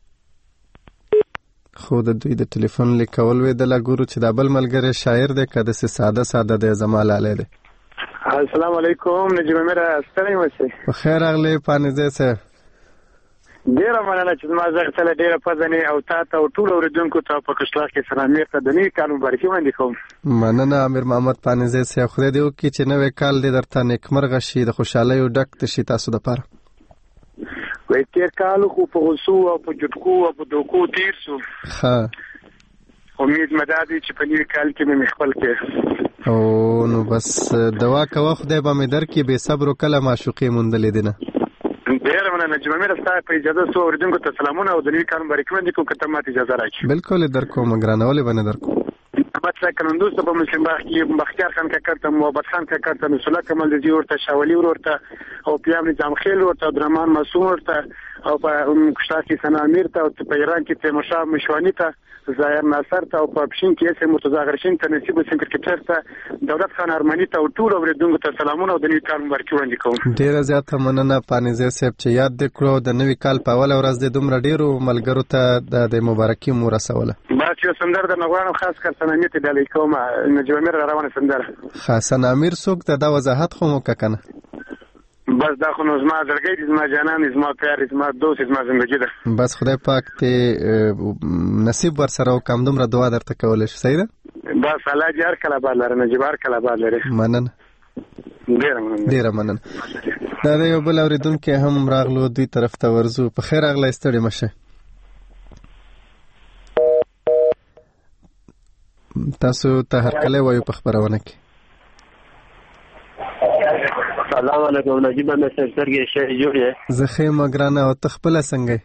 خو د دوی د ټلیفون لیکول ویدله ګورو چې دا بل ملګری شاعر دی که داسې ساده ساده دی زما لالی دی السلام علیکم نجیب امیر ستړی اوسئ په خیر راغلی پانیزی صاحب ډېره مننه چې زما غږ ته ډېره پزنې او تا ته او ټولو اورېدونکو ته په کشلاخ کې سلامیر ته د نوي کال مبارکي وړاندې کوم مننه امیر محمد پانیزی صاحب خدای دې وکړي چې نوی کال دې درته نیکمرغه شي د خوشحالیو ډک شي تاسو دپاره وایي تېر کال خو په غوسو او په جټکو او په دوکو تېر شو ښه امید مې دا دی چې په نوي کال کې مې خپل کړې او نو بس دوا کوه خدای به مې درکړي بې صبرو کله معشوقې موندلې دي نه ډېره مننه نجیب امیر ستا په اجازه څو اورېدونکو ته سلامونه او د نوي کال مبارکي وړاندې کوم که ته ماته اجازه راکړي بلکل یې در کوم ګرانه ولې به نه در کوم مثلا کنندوز ته په مسلم باغ کې بختیار خان کاکړ ته محبت خان کاکړ ته نصرالله کمالدزي ورته شاولي ورته او پیام نظام خیل ورته عبدالرحمن معصوم ورته او په کشتار کې ثنا امیر ته او په ایران کې تیمورشاه مشواني ته ظاهر ناصر ته او په پښین کې سه مرتضی غرشین ته نصیب حسین کرکټر ته دولت خان ارمنی ته ټول اوریدونکو ته سلامونه او د نوي کال مبارکي وړاندې کوم. ډیره زیاته مننه پانیزه صاحب چې یاد دې کړو د نوي کال په اوله ورځ د دومره ډیرو ملګرو ته د مبارکي مو رسوله. بس یو سندر د نغوانو خاص کر سنامي ته ډالې کوم نجوى امیر روانه سندر. حسن امیر څوک ته دا وضاحت خو مو کنه. بس دا خو نو زما درګې دي زما جانان زما پیار زما دوست زما زندگی ده. بس خدای پاک ته نصیب ور سره کوم دومره دعا درته کول شي. صحیح ده. بس الله دې هر کله باد لري نجيب هر کله باد لري. مننه. ډیر مننه. ډیر مننه. دا یو بل اوریدونکو هم راغلو دوی طرف ته ورزو. په خیر اغله ستړي مشه. تاسو ته هر کله وایو په خبرونه کې. السلام علیکم نجیب احمد سرګي شې جوړه زخه مګرانه او تخپل څنګه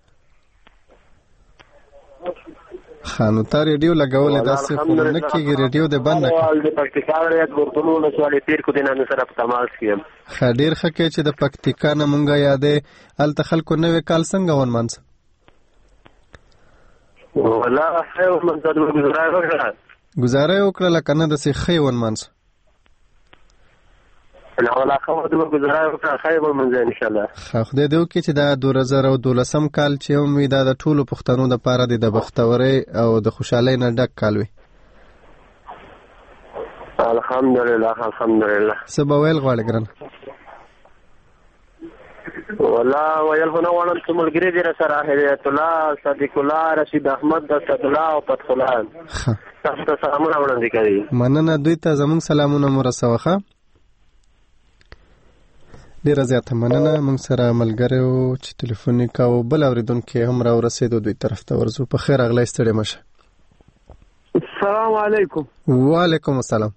خانو ته ریډیو لګول داسې خبرونه کېږي ریډیو د بند کړه د پکتیکا ولایت ورته نو سوالې پیر کو دینه سره په تماس کیم خډیر خکه چې د پکتیکا نه مونږه یادې ال تخلکو نوې کال څنګه ون مانس ولا خیر من تاسو گزارای وکړه گزارای وکړه کنه د سې خې ون مانس لا ولا خو د گزارای وکړه خیر به منځ ان شاء الله. خو دې دیو کې چې دا دوه زره او دولسم کال چې امید ده د ټولو پښتنو د پاره د بختوري او د خوشحالۍ نه ډک کال وي. الحمدلله الحمدلله. سبا ویل غواړي ګران. ولا ویل هو نو ورن چې ملګری دې سره هدایت الله صدیق الله رشید احمد د صد الله او فتح الله. تاسو ته سلامونه وړاندې کوي. مننه دوی ته زموږ سلامونه مو رسوخه. ډیره زیاته مننه. موږ سره ملګری و چې ټلیفون کاوه بل اوریدونکو هم را ورسېدو دوی طرف ته ورزو. په خیر اغلی ستړي مشه. السلام علیکم. وعلیکم السلام.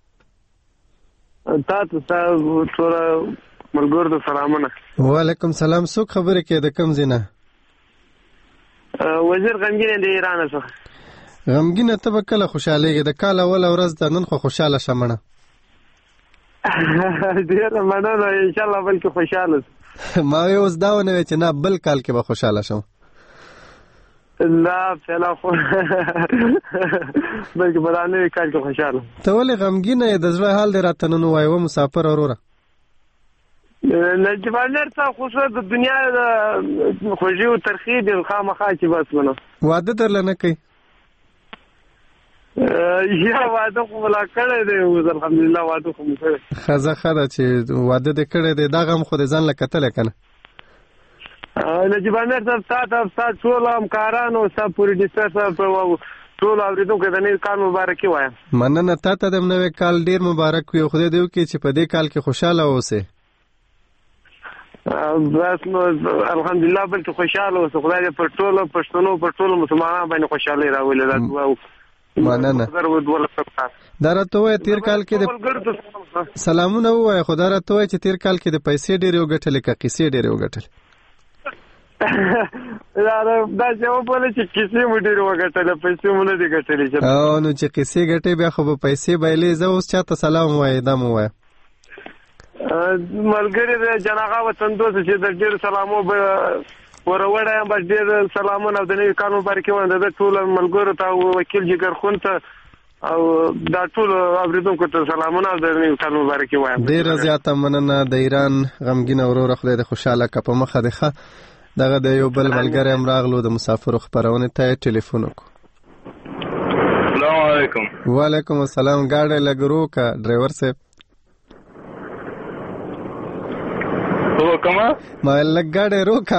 تاسو ته ټول ملګرو ته سلامونه. وعلیکم السلام. څوک خبرې کوي د کوم ځای نه؟ وزیر غمګین د ایران څخه. غمګین ته به کله خوشحالېږي؟ د کال اوله ورځ ده نن خو خوشحاله شمنه. ډیر مننه ان شاء الله بلکې خوشاله. ما یې اوس دا ونه چې نه بل کال کې به خوشاله شم. لا فعلا خو بلکې بدانه کال کې خوشاله. ته ولې غمګین یې؟ د زړه حال دې راته نن ووایه و مسافر وروره. نجیب امیر څه خو د دنیا د خوږي او ترخی د خامخا چې بس منو. واده درله نه کوي؟ یا واده خو ولا کړی دی اوس الحمدلله واده خو مو کړی. ښځه ښه ده چې واده دې کړی دی. دا غم خو دې ځان له کتلی که نه؟ نجیب امیر صاحب ستا ته ستا ټول همکارانو ستا پروډیوسر صاحب ټول اورېدونکو ته د نوي کال مبارکي وایم. مننه. تا ته د نوي کال ډېر مبارک وي. خدای دې وکړي چې په دې کال کې خوشحاله اوسې. بس نو الحمدلله بلکې خوشحاله اوسه. خدای دې پر ټولو پښتنو پر ټولو مسلمانانو باندې خوشحالۍ راولي. دا دعا مننه. دا راته وایه تیر کال کې د سلامونه ووایه خو دا راته وایه چې تیر کال کې د پیسې ډېرې وګټلې که قیسې ډېرې وګټلې؟ دا چې وبوله چې کیسې مو ډېرې وګټلې پیسې مو نه دي ګټلې. او نو چې قیسې ګټې بیا خو به پیسې بایلې. زه اوس چاته سلام وایه دا مو وایه. ملګري د جناغه وطن دوست چې د ډېرو سلامو به وروړی یم. بس ډېر سلامونه او د نوي کال مبارکي وایم د ټولو ملګرو ته او وکیل جګر خون ته او دا ټولو اورېدونکو ته سلامونه او د نوي کال مبارکي وایم. ډېره زیاته مننه. د ایران غمګینه وروره خدای دې خوشحاله که په مخه دې ښه. دغه د یو بل ملګری هم راغلو د مسافرو خپرونې ته یې ټلیفون وکړو. السلام علیکم. وعلیکم السلام. ګاډی لږ ورو که ډرایور صاحب. وکما ما لږ ګاډی ورو که.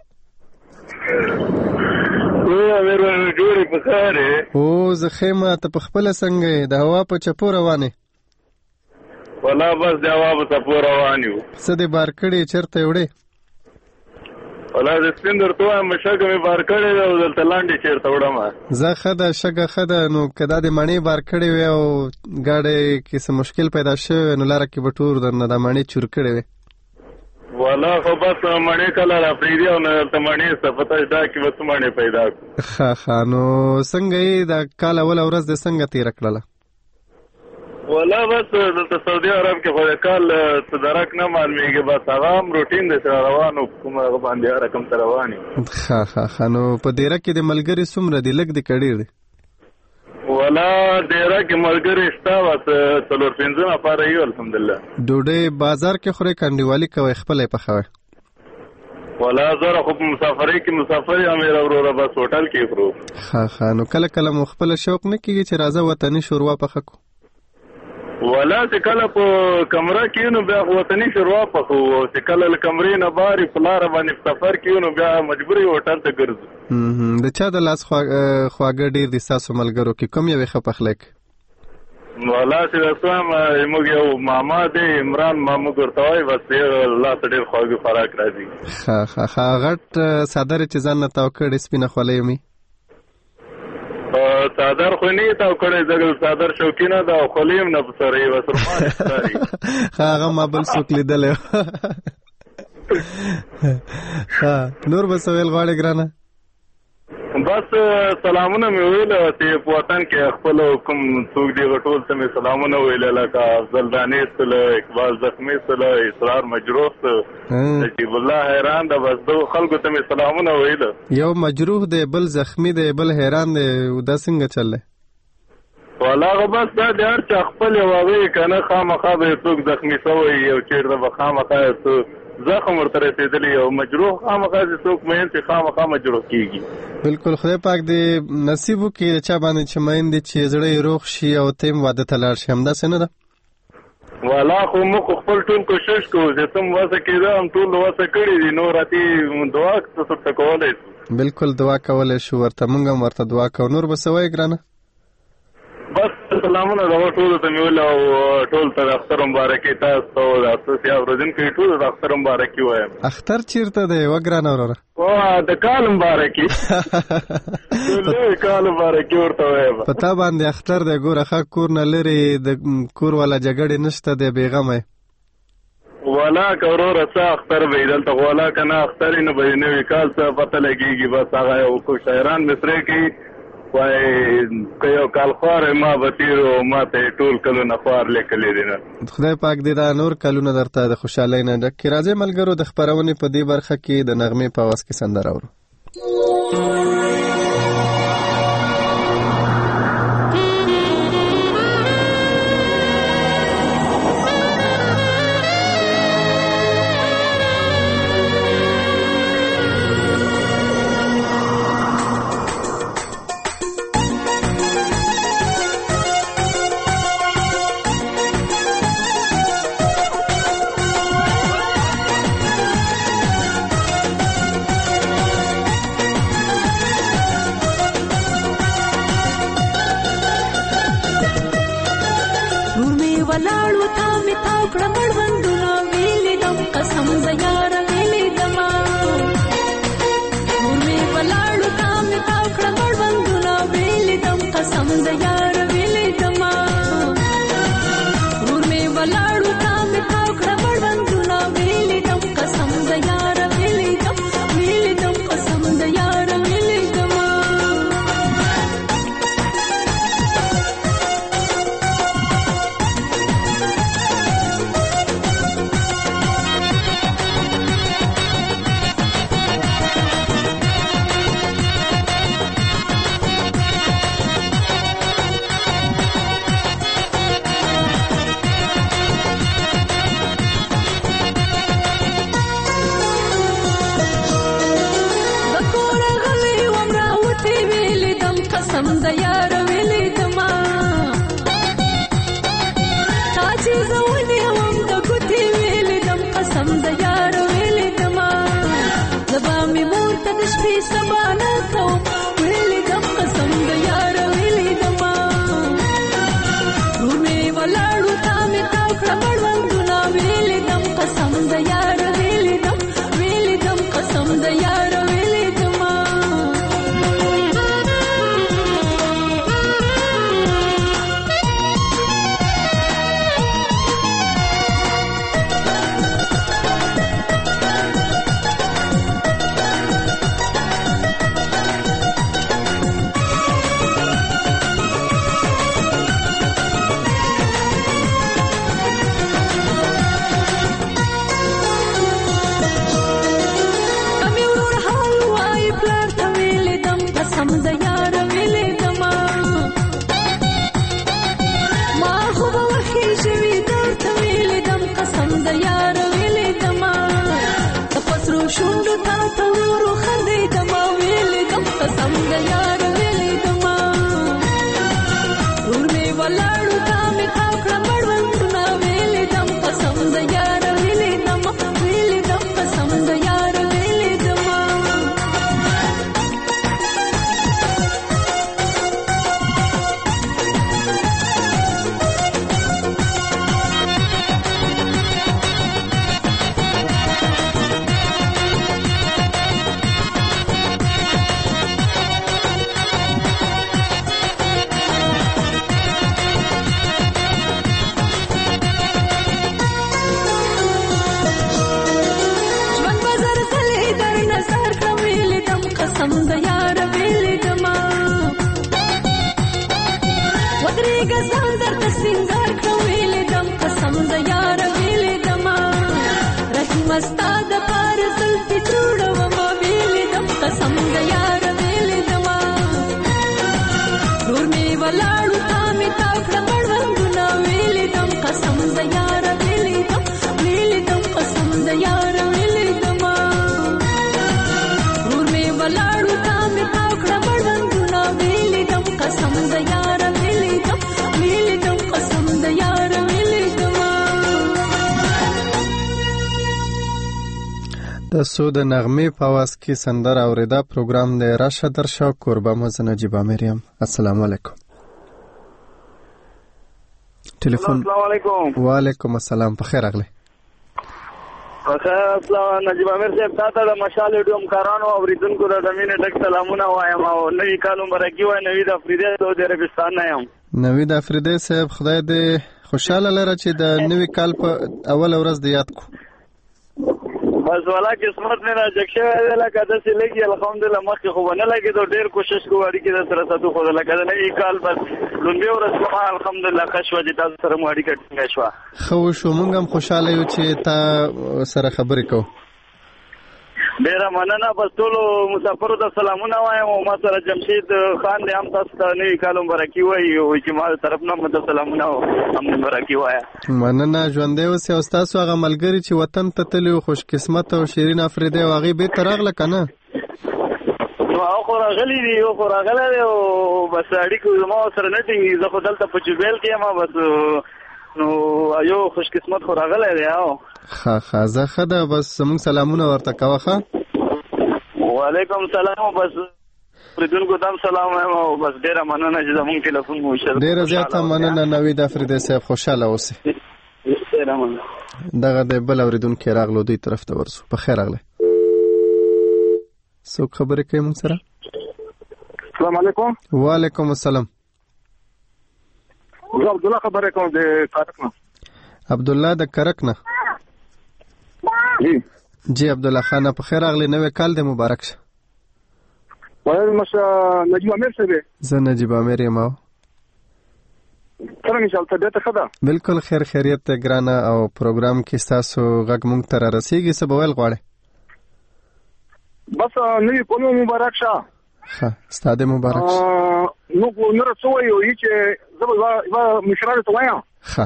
او زه خیمه ته په خپله څنګه یې؟ د هوا په چپو روانې؟ ولا بس د هوا په چپو روان یو. څه دې بار کړي؟ چېرته یې وړې؟ ولا د سپین درته وایم شګه مې بار کړې ده او دلته لاندې چېرته وړم. زه ښه ده شګه ښه ده. نو که دا د مڼې بار کړې وې او ګاډی کې څه مشکل پیدا شوی نو لاره کې به ټور درنه دا مڼې چور کړې وې. والا خو بس مڼې کله را پرېږدي او نه دلته مڼې سته پته دا کې به څه مڼې پیدا کړو. ښه ښه. نو څنګه یې دا کال اوله ورځ دې څنګه تېره کړله؟ ولا بس د سعودي عرب کې خو کال تدارک نه معلومیږي بس هغه هم روټین د روانو کوم هغه باندې رقم تر رواني ها ها خانو په ډیره کې د ملګری څومره دی لګ د کډیر دی ولا ډیره کې ملګری شته وس څلور پنځه نفر یو الحمدلله ډوډۍ بازار کې خوري کنډیوالي کوي خپل په خوي ولا زره خو مسافرې کې مسافر یم مې وروره بس هوټل کې خورو ها ها نو کله کله مخبل شوق نه کیږي چې راځه وطني شوروا پخکو ولا چې کله په کمره کې نو بیا وطني شوروا پخو او چې کله له کمرې نه باري پلار باندې سفر کې نو بیا مجبوري هوټل ته ګرځو د چا د لاس خواږه ډیر د ساسو ملګرو کې کوم یو خپخلک ولا چې رسوم موږ یو ماما دی عمران مامو ګرځوي بس الله ډېر خواږه فراق راځي ها ها ها غټ صدر چې ځان نه تاو کړ سپینه خولې می صدر خو نه تاو کړ زګل صدر شوکینه دا خولیم نه بسرې وسرمان ستاري هغه ما بل څوک لیدل ها نور بسویل غواړي ګرانه بس سلامونه مې ویل چې په وطن کې خپل کوم څوک دی غټول ته مې سلامونه ویل لکه افضل دانش سره اقبال زخمی سره اسرار مجروح نجیب الله حیران دا بس دو خلکو ته مې سلامونه ویل یو مجروح دی بل زخمی دی بل حیران دی دا څنګه چلله والله بس دا د هر چا خپل واوي کنه خامخا به څوک زخمی شوی یو چیرته به خامخا څوک زخم ورته رسیدلی او مجروح خامخا څوک مې چې خامخا مجروح کیږي بالکل خدای پاک دې نصیب وکړي چا باندې چې مین دي چې زړه روغ شي او تیم واده ته لاړ شي همدا څه نه ده والا خو موږ خپل ټول کوشش کوو چې تم واسه کېده هم ټول واسه کړی دي نو راتي دعا څه کولای شو بالکل دعا کولای شو ورته موږ هم ورته دعا کوو نور به څه وایې ګرانه بس سلامونه دا ټول ته مې ویل او ټول ته اختر مبارکي تاسو ته د اساسي اورودن کې ټول د اختر مبارکي وایم اختر چیرته دی وګرانه وروره او د کال مبارکي ټول کال مبارکي ورته وایم پتا باندې اختر دی ګوره ښه کور نه لري د کور والا جګړې نشته دی بیغمه والا کورور څه اختر به دلته والا کنه اختر نه به نه وکال څه پته لګيږي بس هغه یو کو شاعران مصری کې وای کيو کال خور ما بتیرو ما ته ټول کلو نه خور لیکلې دي نه خدای پاک دې دا نور کلونه درته د خوشحالۍ نه ډک کړي راځي ملګرو د خبرونې په دې برخه کې د نغمې په आवाज کې سندره اورو قسم د یار ویلې دما ما خو وخی شوی درته ویلې دم قسم د یار ویلې دما تپسرو شوندو تا ته ورو خندې دما ویلې دم قسم د یار ویلې دما ور می ولاړو تا می تاکړه مړوندونه ویلې دم قسم د یار ویلې دما ویلې دم قسم د یار ویلې دما قسم د یار ویلې دما ودرېږه ځان درته سینګار کړم ویلې دم قسم د یار ویلې دما رحیمه ستا دپاره زلفې جوړومه ویلې دم قسم د یار ویلې دما ورور مې ولاړو تا مې تاو کړه مړوندونه ویلې دم قسم د یار ویلې دم ویلې دم قسم د یار ویلې دما ورور مې ولاړو تا مې تاو کړه مړوندونه ویلې دم قسم د یار ویلې دم ویلې دم قسم د یار ویلې دما د سو د نغمې په आवाज کې سندره اوریدا پروګرام د راشه درشه قربا مزنه جيبا مریم. السلام علیکم. ټلیفون. السلام علیکم. وعلیکم السلام. په خیر اغله. خیر السلام نجيب امیر صاحب تاسو د مشال ډوم کارانو او ریدونکو د زمینه ډک سلامونه وایم او نوی کال مبارکي وایم نوی د افریدی سعودي عربستان نه یم. نوی د افریدی صاحب خدای دې خوشاله لره چې د نوی کال په اول ورځ د یاد کو. بس والا قسمت نه راځي چې لکه د سې لګي الحمدلله مخکې خو نه لګي دا ډیر کوشش کوو اړیکې د سره ساتو خو لکه د نوی کال بس لومبي ورځ کوه الحمدلله قشوه چې تاسو سره مو اړیکه ټینګه شوه. خو شو مونږ هم خوشاله یو چې تا سره خبرې کوو. ډیره مننه بس ټول مسافرو ته سلامونه وایم او ما سره جمشید خان دې هم تاسو ته نوی کال مبارکي وایي او چې ما طرف نه مته سلامونه هم مبارکي وایم. مننه ژوندې اوسې او تاسو هغه ملګری چې وطن ته تللی خوش قسمت او شیرین افریدی او هغه به ترغله کنه نو خو راغلی دی او خو راغلی دی او بس اړیکو ما سره نه ټینګي زه خو دلته په جبیل کې ما بس نو یو خوش قسمت خو راغلی دی او ښه ښه زه ښه ده بس زموږ سلامونه ورته کوه ښه. وعلیکم سلام بس پردونکو ته هم سلام وایم او بس ډېره مننه چې زموږ ټلیفون مو وشل. ډېره زیاته مننه نوید افریدی صاحب خوشحاله اوسئ. ډېره مننه. دغه د بل اورېدونکي راغلو دوی طرف ته ورسو. په خیر راغلی. څوک خبرې کوي موږ سره؟ السلام علیکم. وعلیکم السلام. زه عبدالله خبرې کوم د کرک نه. عبدالله د کرک نه. جی جی عبدالله خان په خیر راغلی. نوی کال دې مبارک شه. وایي مشه نجیب امیر صاحب. زه نجیب امیر یم. څنګه چې طبیعت ښه ده؟ بالکل خیر خیریت دی ګرانه او پروګرام کې ستاسو غږ موږ ته رارسېږي. څه به ویل غواړئ؟ بس نوی کال مبارک شه. ښه ستا دې مبارک شه. نو نور څه وایو چې زه به یوه مشرانو ته وایم ښه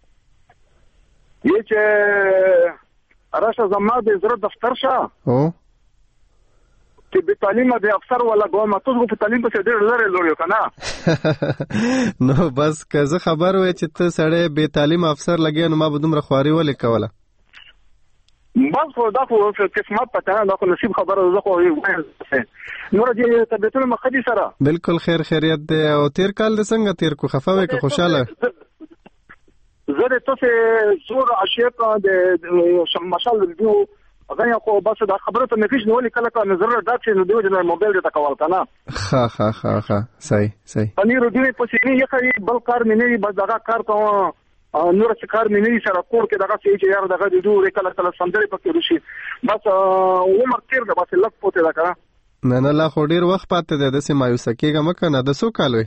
یې چې راشه زما د زړه دفتر شه او چې بې تعلیمه د افسر ولا کوم تاسو په تعلیم پسې ډېر لرې لوري کنه نو بس که زه خبر وای چې ته سړی بې تعلیم افسر لګې نو ما به دومره خواري ولې کوله. بس خو دا خو قسمت پته نه خو نصیب خبره زه خو نور دې طبيعتونه مخدي سره بالکل خیر خیریت دی. او تیر کال د څنګه تیر کو خفه وای که خوشاله؟ زه د تاسو زور عاشق د مشال دیو هغه خو بس دا خبره ته نفیش نو لیکل کا نظر راځي نو دیو جن موبایل ته کول کنه. ها ها ها ها صحیح صحیح. پنی روډي په سینې یې کوي بل کار مې نه بس دا کار کوم نور څه کار مې نه سره کور کې دغه چې یار دغه د دوه کله کله سندري پکې روشي بس عمر تیر ده بس لک پوتې دا کنه. نه نه لا خو ډیر وخت پاتې ده د سې مایوسه کېږه مکه نه د څو کال وي؟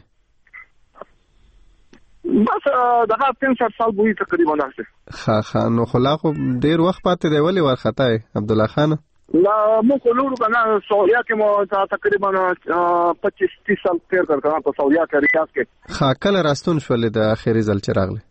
بس دغه پنځه سال بوي تقریبا راځي. ها ها نو خو لا خو ډیر وخت پاتې دی ولې ورخته عبدالله خان؟ لا مو لورو کنه سعودیا کې مو تقریبا پچیس تیس سال تیر کړ کنه په سعودیا کې ریاض کې. ها کله راستون شولې د اخیری ځل چې راغله؟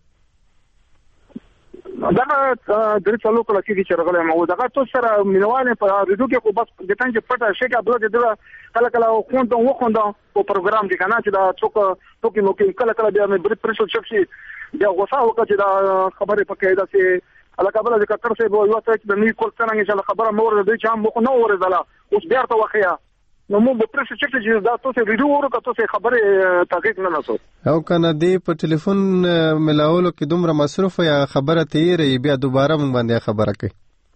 دا درې څلور کله کې چې راغله مو دا تو سره مینوانه په ریډیو کې خو بس د تنګ پټه شي کې بل د کله کله خوند او خوند په پروګرام کې کنه چې دا څوک څوک نو کې کله کله بیا مې بری پرشو چک شي بیا غوسه وکړه چې دا خبره پکې ده چې الکابل د کتر سه یو وخت د نوې کول څنګه چې خبره مور د چا مخ نه ورزله اوس بیا ته وخیا نو مو په پرشو چک چې دا تاسو ریډیو ورکړه تاسو خبره تحقیق نه نسو او کنه دی په ټلیفون ملاولو کې دومره مصروف یا خبره تیرې بیا دوباره مونږ باندې خبره کوي.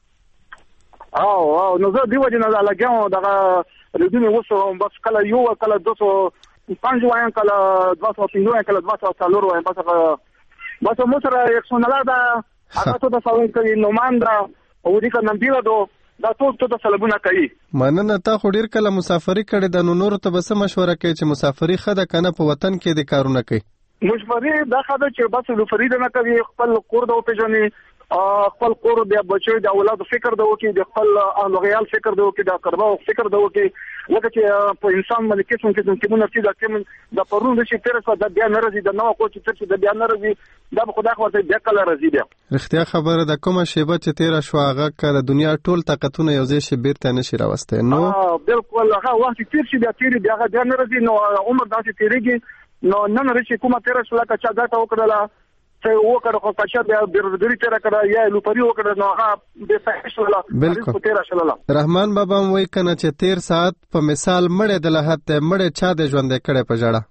او او نو زه دیو جن لګاو دا ریډیو مې وسو بس کله یو کله دوسو پنځه وایم کله دوسو پنځه کله دوسو څلور وایم بس بس مو سره یک سونلا دا هغه ته د ساوند کوي نوماندرا او دې کنه دیو دو دا ټول ته سلبونه کوي. مننه تا خو ډیر کله مسافری کړي د نور ته بس مشوره کوي چې مسافری خده کنه په وطن کې د کارونه کوي. مشفری دا خده چې بس لو فرید نه کوي خپل کور د پیژنې خپل کور د بچو د اولاد فکر د وکي د خپل اهلغیال فکر د وکي د قربا فکر د وکي لکه چې په انسان باندې کې څنګه چې کومه نفسي د کوم د پرون د شي تر څو د بیا ناراضي د نو کو چې تر څو د بیا ناراضي دا خدای خو ته بیا کله راضي بیا. رښتیا خبره د کومه شیبه چې تیر شو هغه کړه دنیا ټول طاقتونه یو ځای شي بیرته نشي راوسته. نو بالکل هغه وخت تیر شي بیا تیر بیا هغه ناراضي نو عمر داسې تیریږي نو نن رچې کومه تیر شو لکه چې دا ته وکړه چې وکړه خو پښه بیا بیرودری تیر کړه یا لوپری وکړه نو هغه به صحیح شو. بالکل تیر شو. رحمان بابا وای کنه چې تیر ساعت په مثال مړې د لحد مړې چا د ژوند کړه په جړه.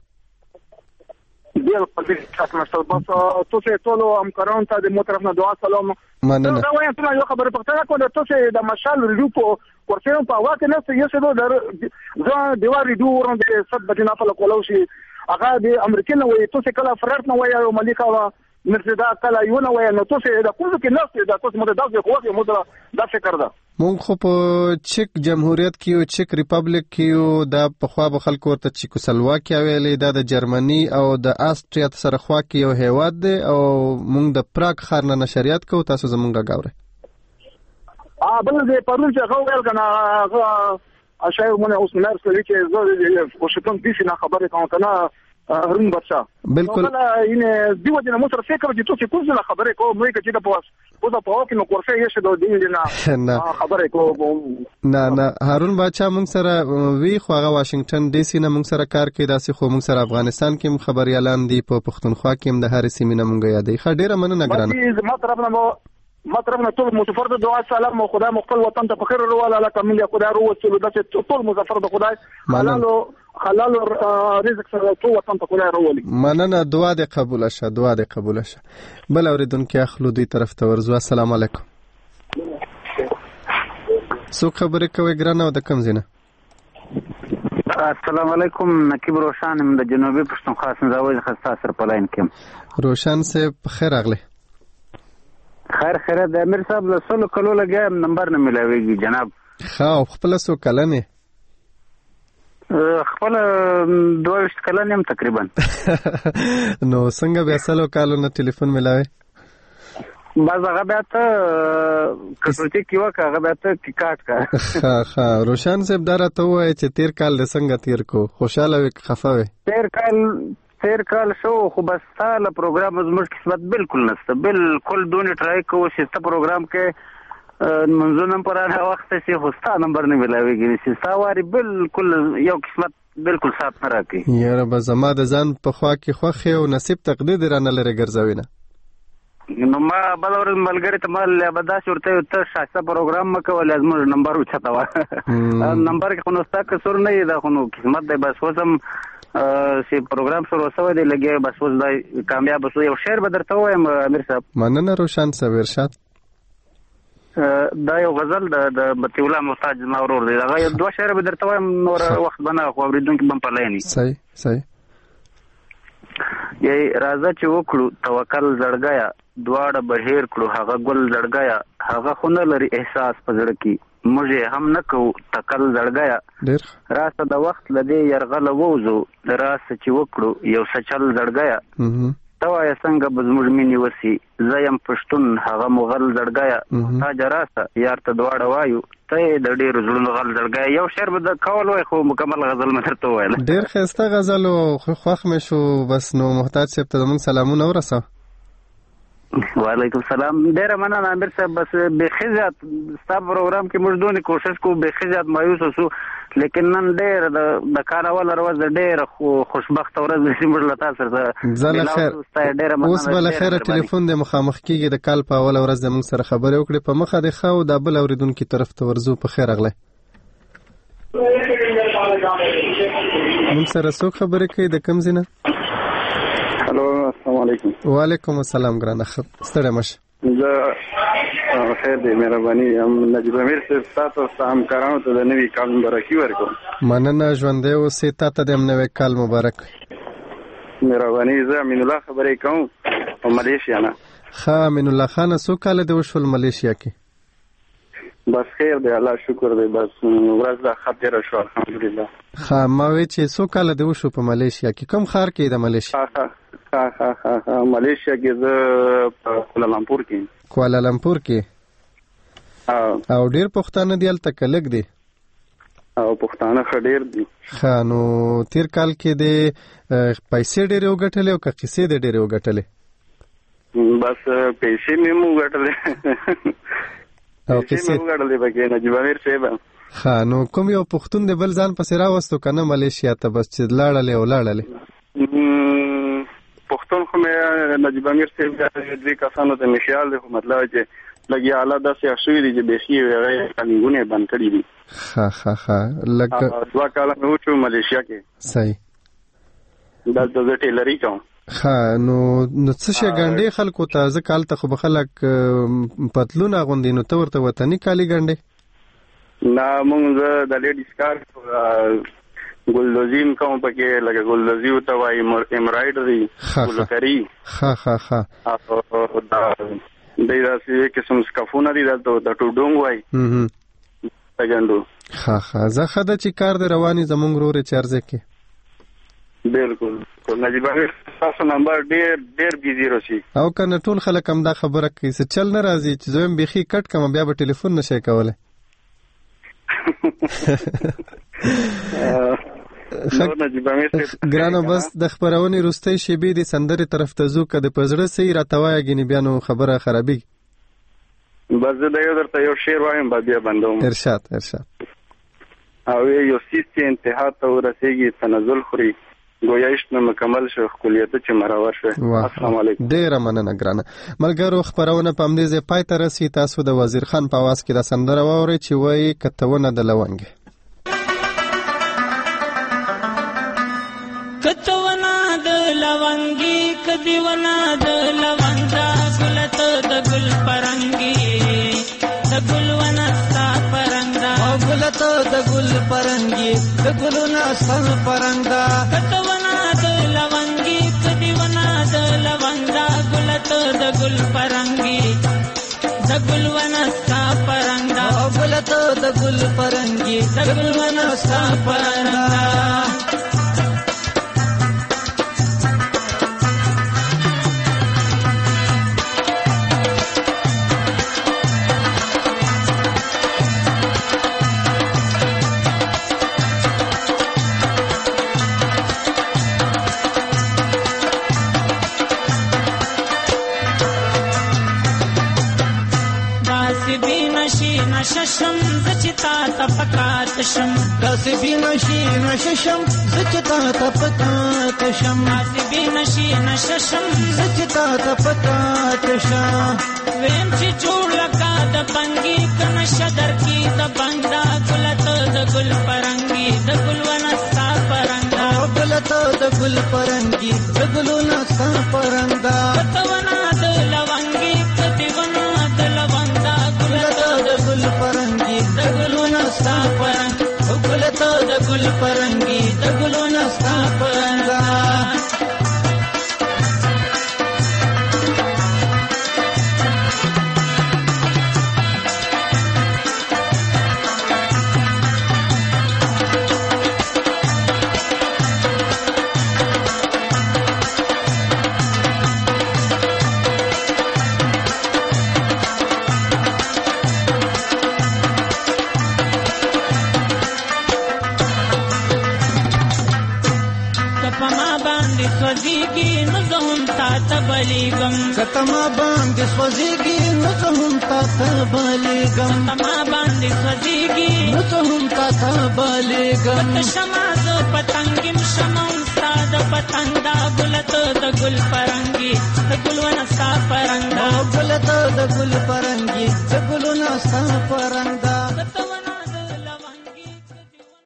بالکل تاسو مستل بس تاسو ټول همکارانو ته د محترم دعا سلام. مننه. دا وایم ته یو خبره پښتنه کوله تاسو د مشال ریډیو په ورته په واکه نه یو څه د ځان دیوار ریډیو ورته صد بجنه په کولو شي هغه د امریکا نه وای تاسو کله فرات نه وای او ملیکا مرتدا کله یو نه وای نو تاسو د کوم کې نه د تاسو مده دغه قوت مده دا فکر ده. مونږ خو په چک جمهوریت کې او چک ریپبلیک کې د په خوا به خلکو ورته چیکوسلواکیا ویلې دا د جرمني او د آستریا سره خوا کې یو هیواد دی او مونږ د پراګ ښار نه نشریات کوو تاسو زمونږه ګاوره. ا بل دې پرون چې هغه ویل کنه هغه اشای مونږ اوس نه سره چې زه په شتون دې نه خبره کوم کنه هرون بچا. بالکل اینه دیو جن مو سره فکر چې تاسو کوم څه خبره کوم نو کې چې د پوس او د پاو کې نو کورسه یې شه د دې نه خبره کوم نه نه هارون بچا مونږ سره وی خو هغه واشنگټن ډي سي نه مونږ سره کار کوي داسې خو مونږ سره افغانستان کې خبريالان دي په پښتونخوا کې هم د هر سیمه نه مونږ یادې خډيره مننه ګرانه. ما طرف نه ما طرف نه ټول مسافر د دعا سلام او خدای مخکل وطن ته فخر وروال علاقه ملي خدای وروسته د ټول مسافر د خدای حلال حلال رزق سره ټول وطن ته خدای وروالي. مننه دعا دې قبول شه دعا دې قبول شه. بل اوریدونکو اخلو دوی طرف ته ورزو. السلام علیکم. سو خبرې کوي ګرانه د کم زینه. السلام علیکم نقیب روشن د جنوبي پښتونخوا سنځاوي خاصه سر پلاین کې. روشن سے خیر اغله. خیر خیر د امیر صاحب له سلو کلو لګم نمبر نه ملاويږي جناب. خو خپل سو کلنه خپل دوه کلنه هم تقریبا. نو څنګه بیا سلو کالو نه ټلیفون ملاوي؟ باز هغه بیا ته کټوټي کیو هغه بیا ته کاټ کا. ها ها روشن صاحب دره ته وای چې تیر کال د څنګه تیر کو خوشاله وي خفه وي؟ تیر کال تیر کال شو خو بس تاله پروګرام زموږ قسمت بالکل نشته بالکل دونه ټرای کوو چې ته پروګرام کې منځونه پر هغه وخت چې خوستا نمبر نه ملاويږي چې ساواري بالکل یو قسمت بالکل سات نه راکې. یاره به زما د ځان په خوا کې خوخه او نصیب تقدیر رانه لري ګرځوي نه. نو ما بلور ملګری ته مال ابدا شورته ته شاسته پروګرام مکو لازم نمبر وچتا وا نمبر کې خو نستا کسر نه دا خو قسمت دی بس وسم سی پروګرام شروع شوی دی لګي بس اوس دا کامیاب شو. یو شعر به درته وایم امیر صاحب. مننه روشن صاحب ارشاد. دا یو غزل د مطیع الله محتاج نورور دی دا یو دوه شعر به درته وایم نور وخت بنا خو اوریدونکو بم پلای نه. صحیح صحیح. یې راځه چې وکړو توکل زړګیا دواړه بهیر کړو هغه ګل زړګیا هغه خونه لري احساس په زړه کې موږ هم نه کوو تکل زړګیا ډېر راسته د وخت لدی يرغله ووزو راسته چې وکړو یو سچل زړګیا توا څنګه به زموږ مینې وسي زه یم پښتون هغه مغل زړګیه محتاج راسه یار ته دواړه وایو ته د ډېرو زړونو غل زړګیه. یو شعر به د کول وای خو مکمل غزل مې درته وویل. ډېر ښایسته غزل و خوښ مې شو. بس نو محتاج صاحب ته زموږ سلامونه ورسوه. وعلیکم السلام. ډیره مننه امیر صاحب. بس بیخي زیات ستا پروګرام کې موږ دونې کوشش کوو بیخي زیات مایوس اوسو لیکن نن ډېر د کار اوله ورځ ډېره خوشبخته ورځ چې موږ له تا سره اوس به له خیره ټلیفون دی مخامخ کېږي د کال په اوله ورځ زموږ سره خبرې وکړې په مخه دې ښه او دا بل اورېدونکي طرف ته ورځو. په خیر راغلی. موږ سره څوک خبرې کوي د کوم ځای نه؟ هلو السلام علیکم. وعلیکم السلام ګرانه. ستړی مه شه. زه خیر دی مهرباني نجیب امیر صاحب تاسو ته همکارانو ته د نوي کال مبارکي ورکوم. مننه ژوندی اوسې. تا ته د هم نوی کال مبارک. مهرباني. زه امین الله خبرې کوم ملیشیا نه. ښه امین الله خانه څو کاله دې وشول ملیشیا کې؟ بس خیر دی الله شکر دی. بس ورځ دا ښه تېره شوه الحمدلله. ښه ما وی چې څو کاله دې وشو په ملیشیا کې؟ کوم ښار کې د ملیشیا؟ ها ها ها ها ملیشیا کې زه په کوالالمپور کې. کوالالمپور کې؟ او ډېر پښتانه دي هلته که لږ دي؟ او پښتانه ښه ډېر دي. ښه نو تېر کال کې دې پیسې ډېرې وګټلې او که قصې دې ډېرې وګټلې؟ بس پیسې مې هم وګټلې او قصې مې وګټلې پکې نجیب امیر صاحب. ښه نو کوم یو پښتون دې بل ځان پسې راوستو که نه ملیشیا ته بس چې لاړلې او لاړلې؟ پښتون خو مې نجیب امیر صاحب دوی کسانو ته مې خیال دی خو مطلب چې لږ یې حالات داسې ښه شوي دي چې بیخي هغه کالینګونه یې بند کړي دي. ښه ښه ښه لږ دوه کاله مې وچو ملیشیا کې. صحیح. دلته زه ټیلري کوم. ښه نو نو څه شی ګنډې خلکو ته؟ ځکه هلته خو به خلک پتلون اغوندي نو ته ورته وطني کالي ګنډې؟ نه مونږ زه د لیډیز کار ګلدوزي م کوم پکې لکه ګلدوزي ورته وایي امبرایډري ګلکري. ښه ښه ښه. دی داسې قسم سکفونه دي دلته د ټوډونګ وایي ګنډو. ښه ښه زه ښه ده چې کار دې رواني زمونږ ورور یې چارځې کې. بالکل نجیب امیر تاسو نمبر ډېر ډېر بیزي راشي او که نه ټول خلک همدا خبره کوي څه چل نه راځي چې زه یم بیخي کټ کړم بیا به ټلیفون نشی کولی. ګرانو بس د خپرونې وروستۍ شیبې د سندرې طرف ته ځو که د په زړه څه یې راته وایه ګینې بیا نو خبره خرابېږي. بس زه د یو درته یو شعر وایم به بیا بندوم. ارشاد ارشاد. او یو سیز چې انتها ته ورسېږي تنزل خوري گویا عشق مې مکمل شو ښکلیته چې مرور شوې. السلام علیکم. ډېره مننه ګرانه ملګرو. خپرونه په همدې ځای پای ته رسي. تاسو د وزیر خان په اواز کې دا سندره واورئ چې وایي کتونه د لونګې. کتونه د لونګې کدیونه د لونګا ګلته د ګل پرنګي د ګلونه ستا پرنګا او ګلته د ګل پرنګي د ګلونه ستا پرنګا کتونه د لونګې کدیونه د لونګا ګلته د ګل پرنګي د ګلونه ستا پرنګا او ګلته د ګل پرنګي د ګلونه ستا پرنګا. نششم زچتا تپکات شم کاسبی نشی نششم زچتا تپکات شم کاسبی نشی نششم زچتا تپکات شم ویم چې جوړ لکا د بنګي کنه شدر کی د بندا ګلت د ګل پرنګي د ګلونه ستا پرنګا ګلت د ګل پرنګي د ګلونه ستا پرنګا کتونه د لونګي کتونه د لونګا ګلت د ګل پرنګي د ګلونه ستا پرنګ ګلت د ګل پرنګي د ګلونه ستا پرنګا. پما باندې سوځيږي نو زه هم تا ته بلیږم کته ما باندې سوځيږي نو زه هم تا ته بلیږم پما باندې سوځيږي نو زه هم تا ته بلیږم شمع زه پتنګم شمع استاد پتنګ دا ګل ته د ګل پرنګي د ګلونه ستا پرنګ ګل ته د ګل پرنګي د ګلونه ستا پرنګ